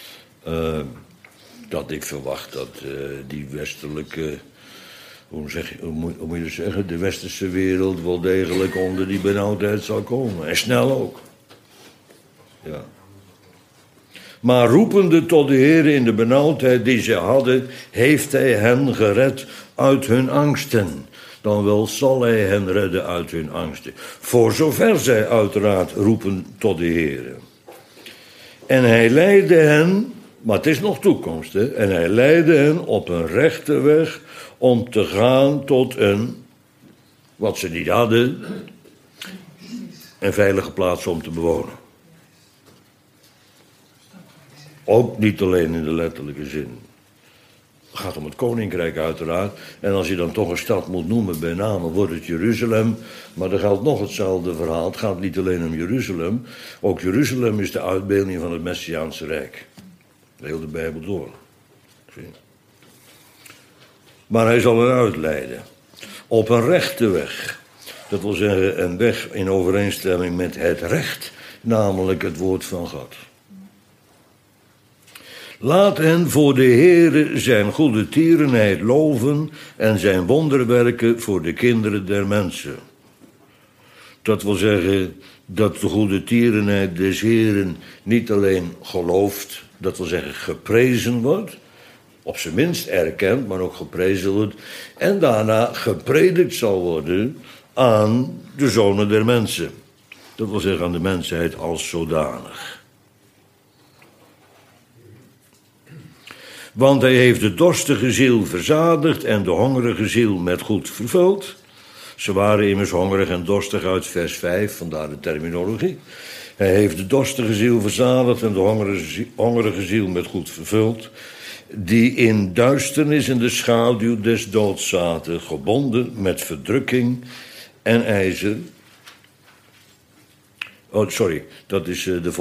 dat ik verwacht dat die westelijke, hoe moet je dat zeggen, de westerse wereld wel degelijk onder die benauwdheid zal komen. En snel ook. Ja. Maar roepende tot de Heer in de benauwdheid die ze hadden, heeft hij hen gered uit hun angsten. Dan wel zal hij hen redden uit hun angsten. Voor zover zij uiteraard roepen tot de Heer. En hij leidde hen, maar het is nog toekomst, hè? En hij leidde hen op een rechte weg om te gaan tot een, wat ze niet hadden, een veilige plaats om te bewonen. Ook niet alleen in de letterlijke zin. Het gaat om het koninkrijk uiteraard. En als je dan toch een stad moet noemen bij name, wordt het Jeruzalem. Maar er geldt nog hetzelfde verhaal. Het gaat niet alleen om Jeruzalem. Ook Jeruzalem is de uitbeelding van het Messiaanse Rijk. Heel de Bijbel door. Maar hij zal eruit leiden. Op een rechte weg. Dat wil zeggen een weg in overeenstemming met het recht. Namelijk het woord van God. Laat hen voor de Heere zijn goede tierenheid loven en zijn wonderwerken voor de kinderen der mensen. Dat wil zeggen dat de goede tierenheid des Heeren niet alleen geloofd, dat wil zeggen geprezen wordt, op zijn minst erkend, maar ook geprezen wordt, en daarna gepredikt zal worden aan de zonen der mensen. Dat wil zeggen aan de mensheid als zodanig. Want hij heeft de dorstige ziel verzadigd en de hongerige ziel met goed vervuld, Ze waren immers hongerig en dorstig uit vers 5, vandaar de terminologie. Hij heeft de dorstige ziel verzadigd en de hongerige ziel met goed vervuld, die in duisternis en de schaduw des doods zaten, gebonden met verdrukking en ijzer. Oh, sorry, dat is de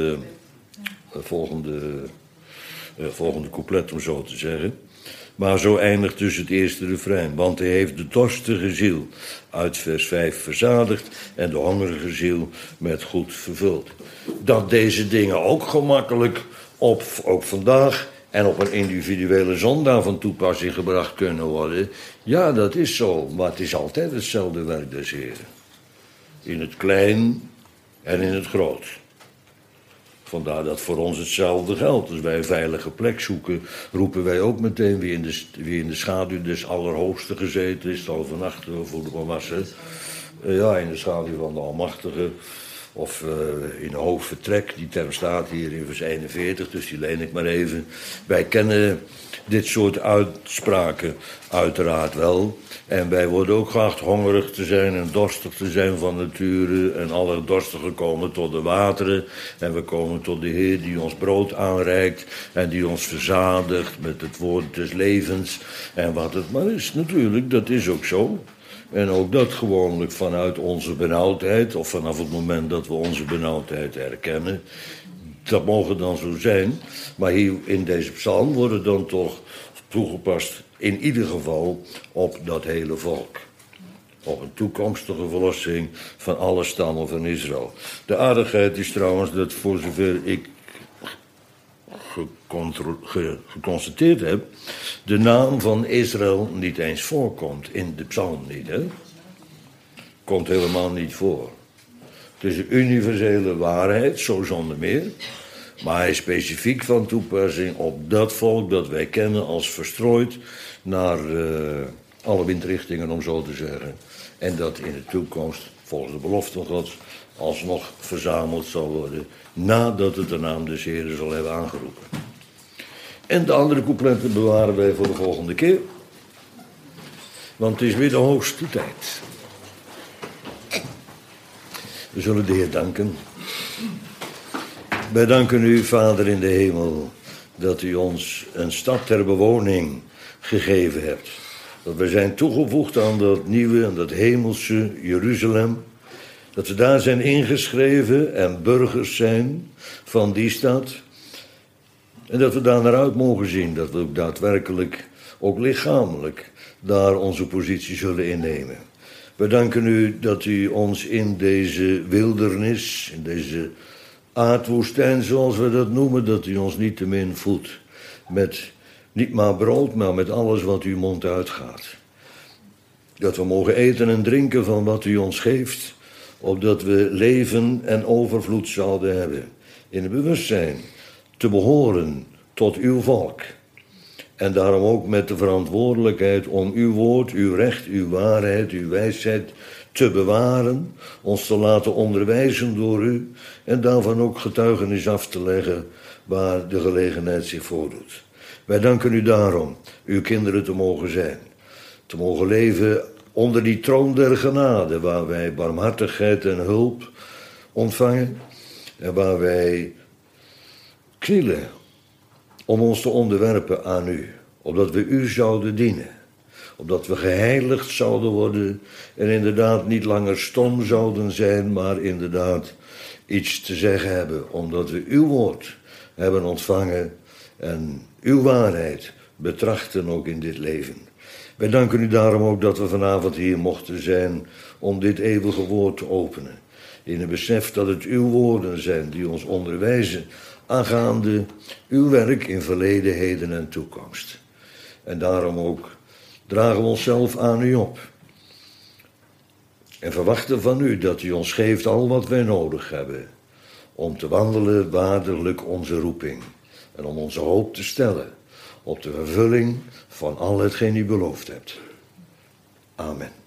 volgende couplet, om zo te zeggen. Maar zo eindigt dus het eerste refrein. Want hij heeft de dorstige ziel uit vers 5 verzadigd en de hongerige ziel met goed vervuld. Dat deze dingen ook gemakkelijk ook vandaag en op een individuele zondag van toepassing gebracht kunnen worden. Ja, dat is zo, maar het is altijd hetzelfde werk des Heren. In het klein en in het groot. Vandaar dat voor ons hetzelfde geldt. Als wij een veilige plek zoeken, roepen wij ook meteen wie in de schaduw des Allerhoogste gezeten is, zal overnachten voor de massen. Ja, in de schaduw van de Almachtige. Of in een hoog vertrek, die term staat hier in vers 41, dus die leen ik maar even. Wij kennen dit soort uitspraken uiteraard wel. En wij worden ook geacht hongerig te zijn en dorstig te zijn van nature. En alle dorstigen komen tot de wateren. En we komen tot de Heer die ons brood aanreikt. En die ons verzadigt met het woord des levens. En wat het maar is natuurlijk, dat is ook zo. En ook dat gewoonlijk vanuit onze benauwdheid, of vanaf het moment dat we onze benauwdheid erkennen. Dat mogen dan zo zijn. Maar hier in deze psalm worden dan toch toegepast, in ieder geval, op dat hele volk. Op een toekomstige verlossing van alle stammen van Israël. De aardigheid is trouwens dat voor zover ik geconstateerd heb, de naam van Israël niet eens voorkomt. In de psalm niet, hè? Komt helemaal niet voor. Het is een universele waarheid, zo zonder meer. Maar hij is specifiek van toepassing op dat volk dat wij kennen als verstrooid naar alle windrichtingen, om zo te zeggen. En dat in de toekomst, volgens de belofte van God, alsnog verzameld zal worden, nadat het de naam des Heren zal hebben aangeroepen. En de andere coupletten bewaren wij voor de volgende keer. Want het is weer de hoogste tijd. We zullen de Heer danken. Wij danken u, Vader in de hemel, dat u ons een stad ter bewoning gegeven hebt. Dat we zijn toegevoegd aan dat nieuwe en dat hemelse Jeruzalem. Dat we daar zijn ingeschreven en burgers zijn van die stad. En dat we daar naar uit mogen zien, dat we ook daadwerkelijk, ook lichamelijk, daar onze positie zullen innemen. We danken u dat u ons in deze wildernis, in deze aardwoestijn zoals we dat noemen, dat u ons niet te min voedt met niet maar brood, maar met alles wat uw mond uitgaat. Dat we mogen eten en drinken van wat u ons geeft, opdat we leven en overvloed zouden hebben. In het bewustzijn te behoren tot uw volk. En daarom ook met de verantwoordelijkheid om uw woord, uw recht, uw waarheid, uw wijsheid te bewaren, ons te laten onderwijzen door u en daarvan ook getuigenis af te leggen waar de gelegenheid zich voordoet. Wij danken u daarom uw kinderen te mogen zijn, te mogen leven onder die troon der genade, waar wij barmhartigheid en hulp ontvangen en waar wij knielen om ons te onderwerpen aan u, opdat we u zouden dienen, opdat we geheiligd zouden worden en inderdaad niet langer stom zouden zijn, maar inderdaad iets te zeggen hebben, omdat we uw woord hebben ontvangen en uw waarheid betrachten ook in dit leven. Wij danken u daarom ook dat we vanavond hier mochten zijn om dit eeuwige woord te openen, in het besef dat het uw woorden zijn die ons onderwijzen aangaande uw werk in verleden, heden en toekomst. En daarom ook dragen we onszelf aan u op. En verwachten van u dat u ons geeft al wat wij nodig hebben om te wandelen waardiglijk onze roeping. En om onze hoop te stellen op de vervulling van al hetgeen u beloofd hebt. Amen.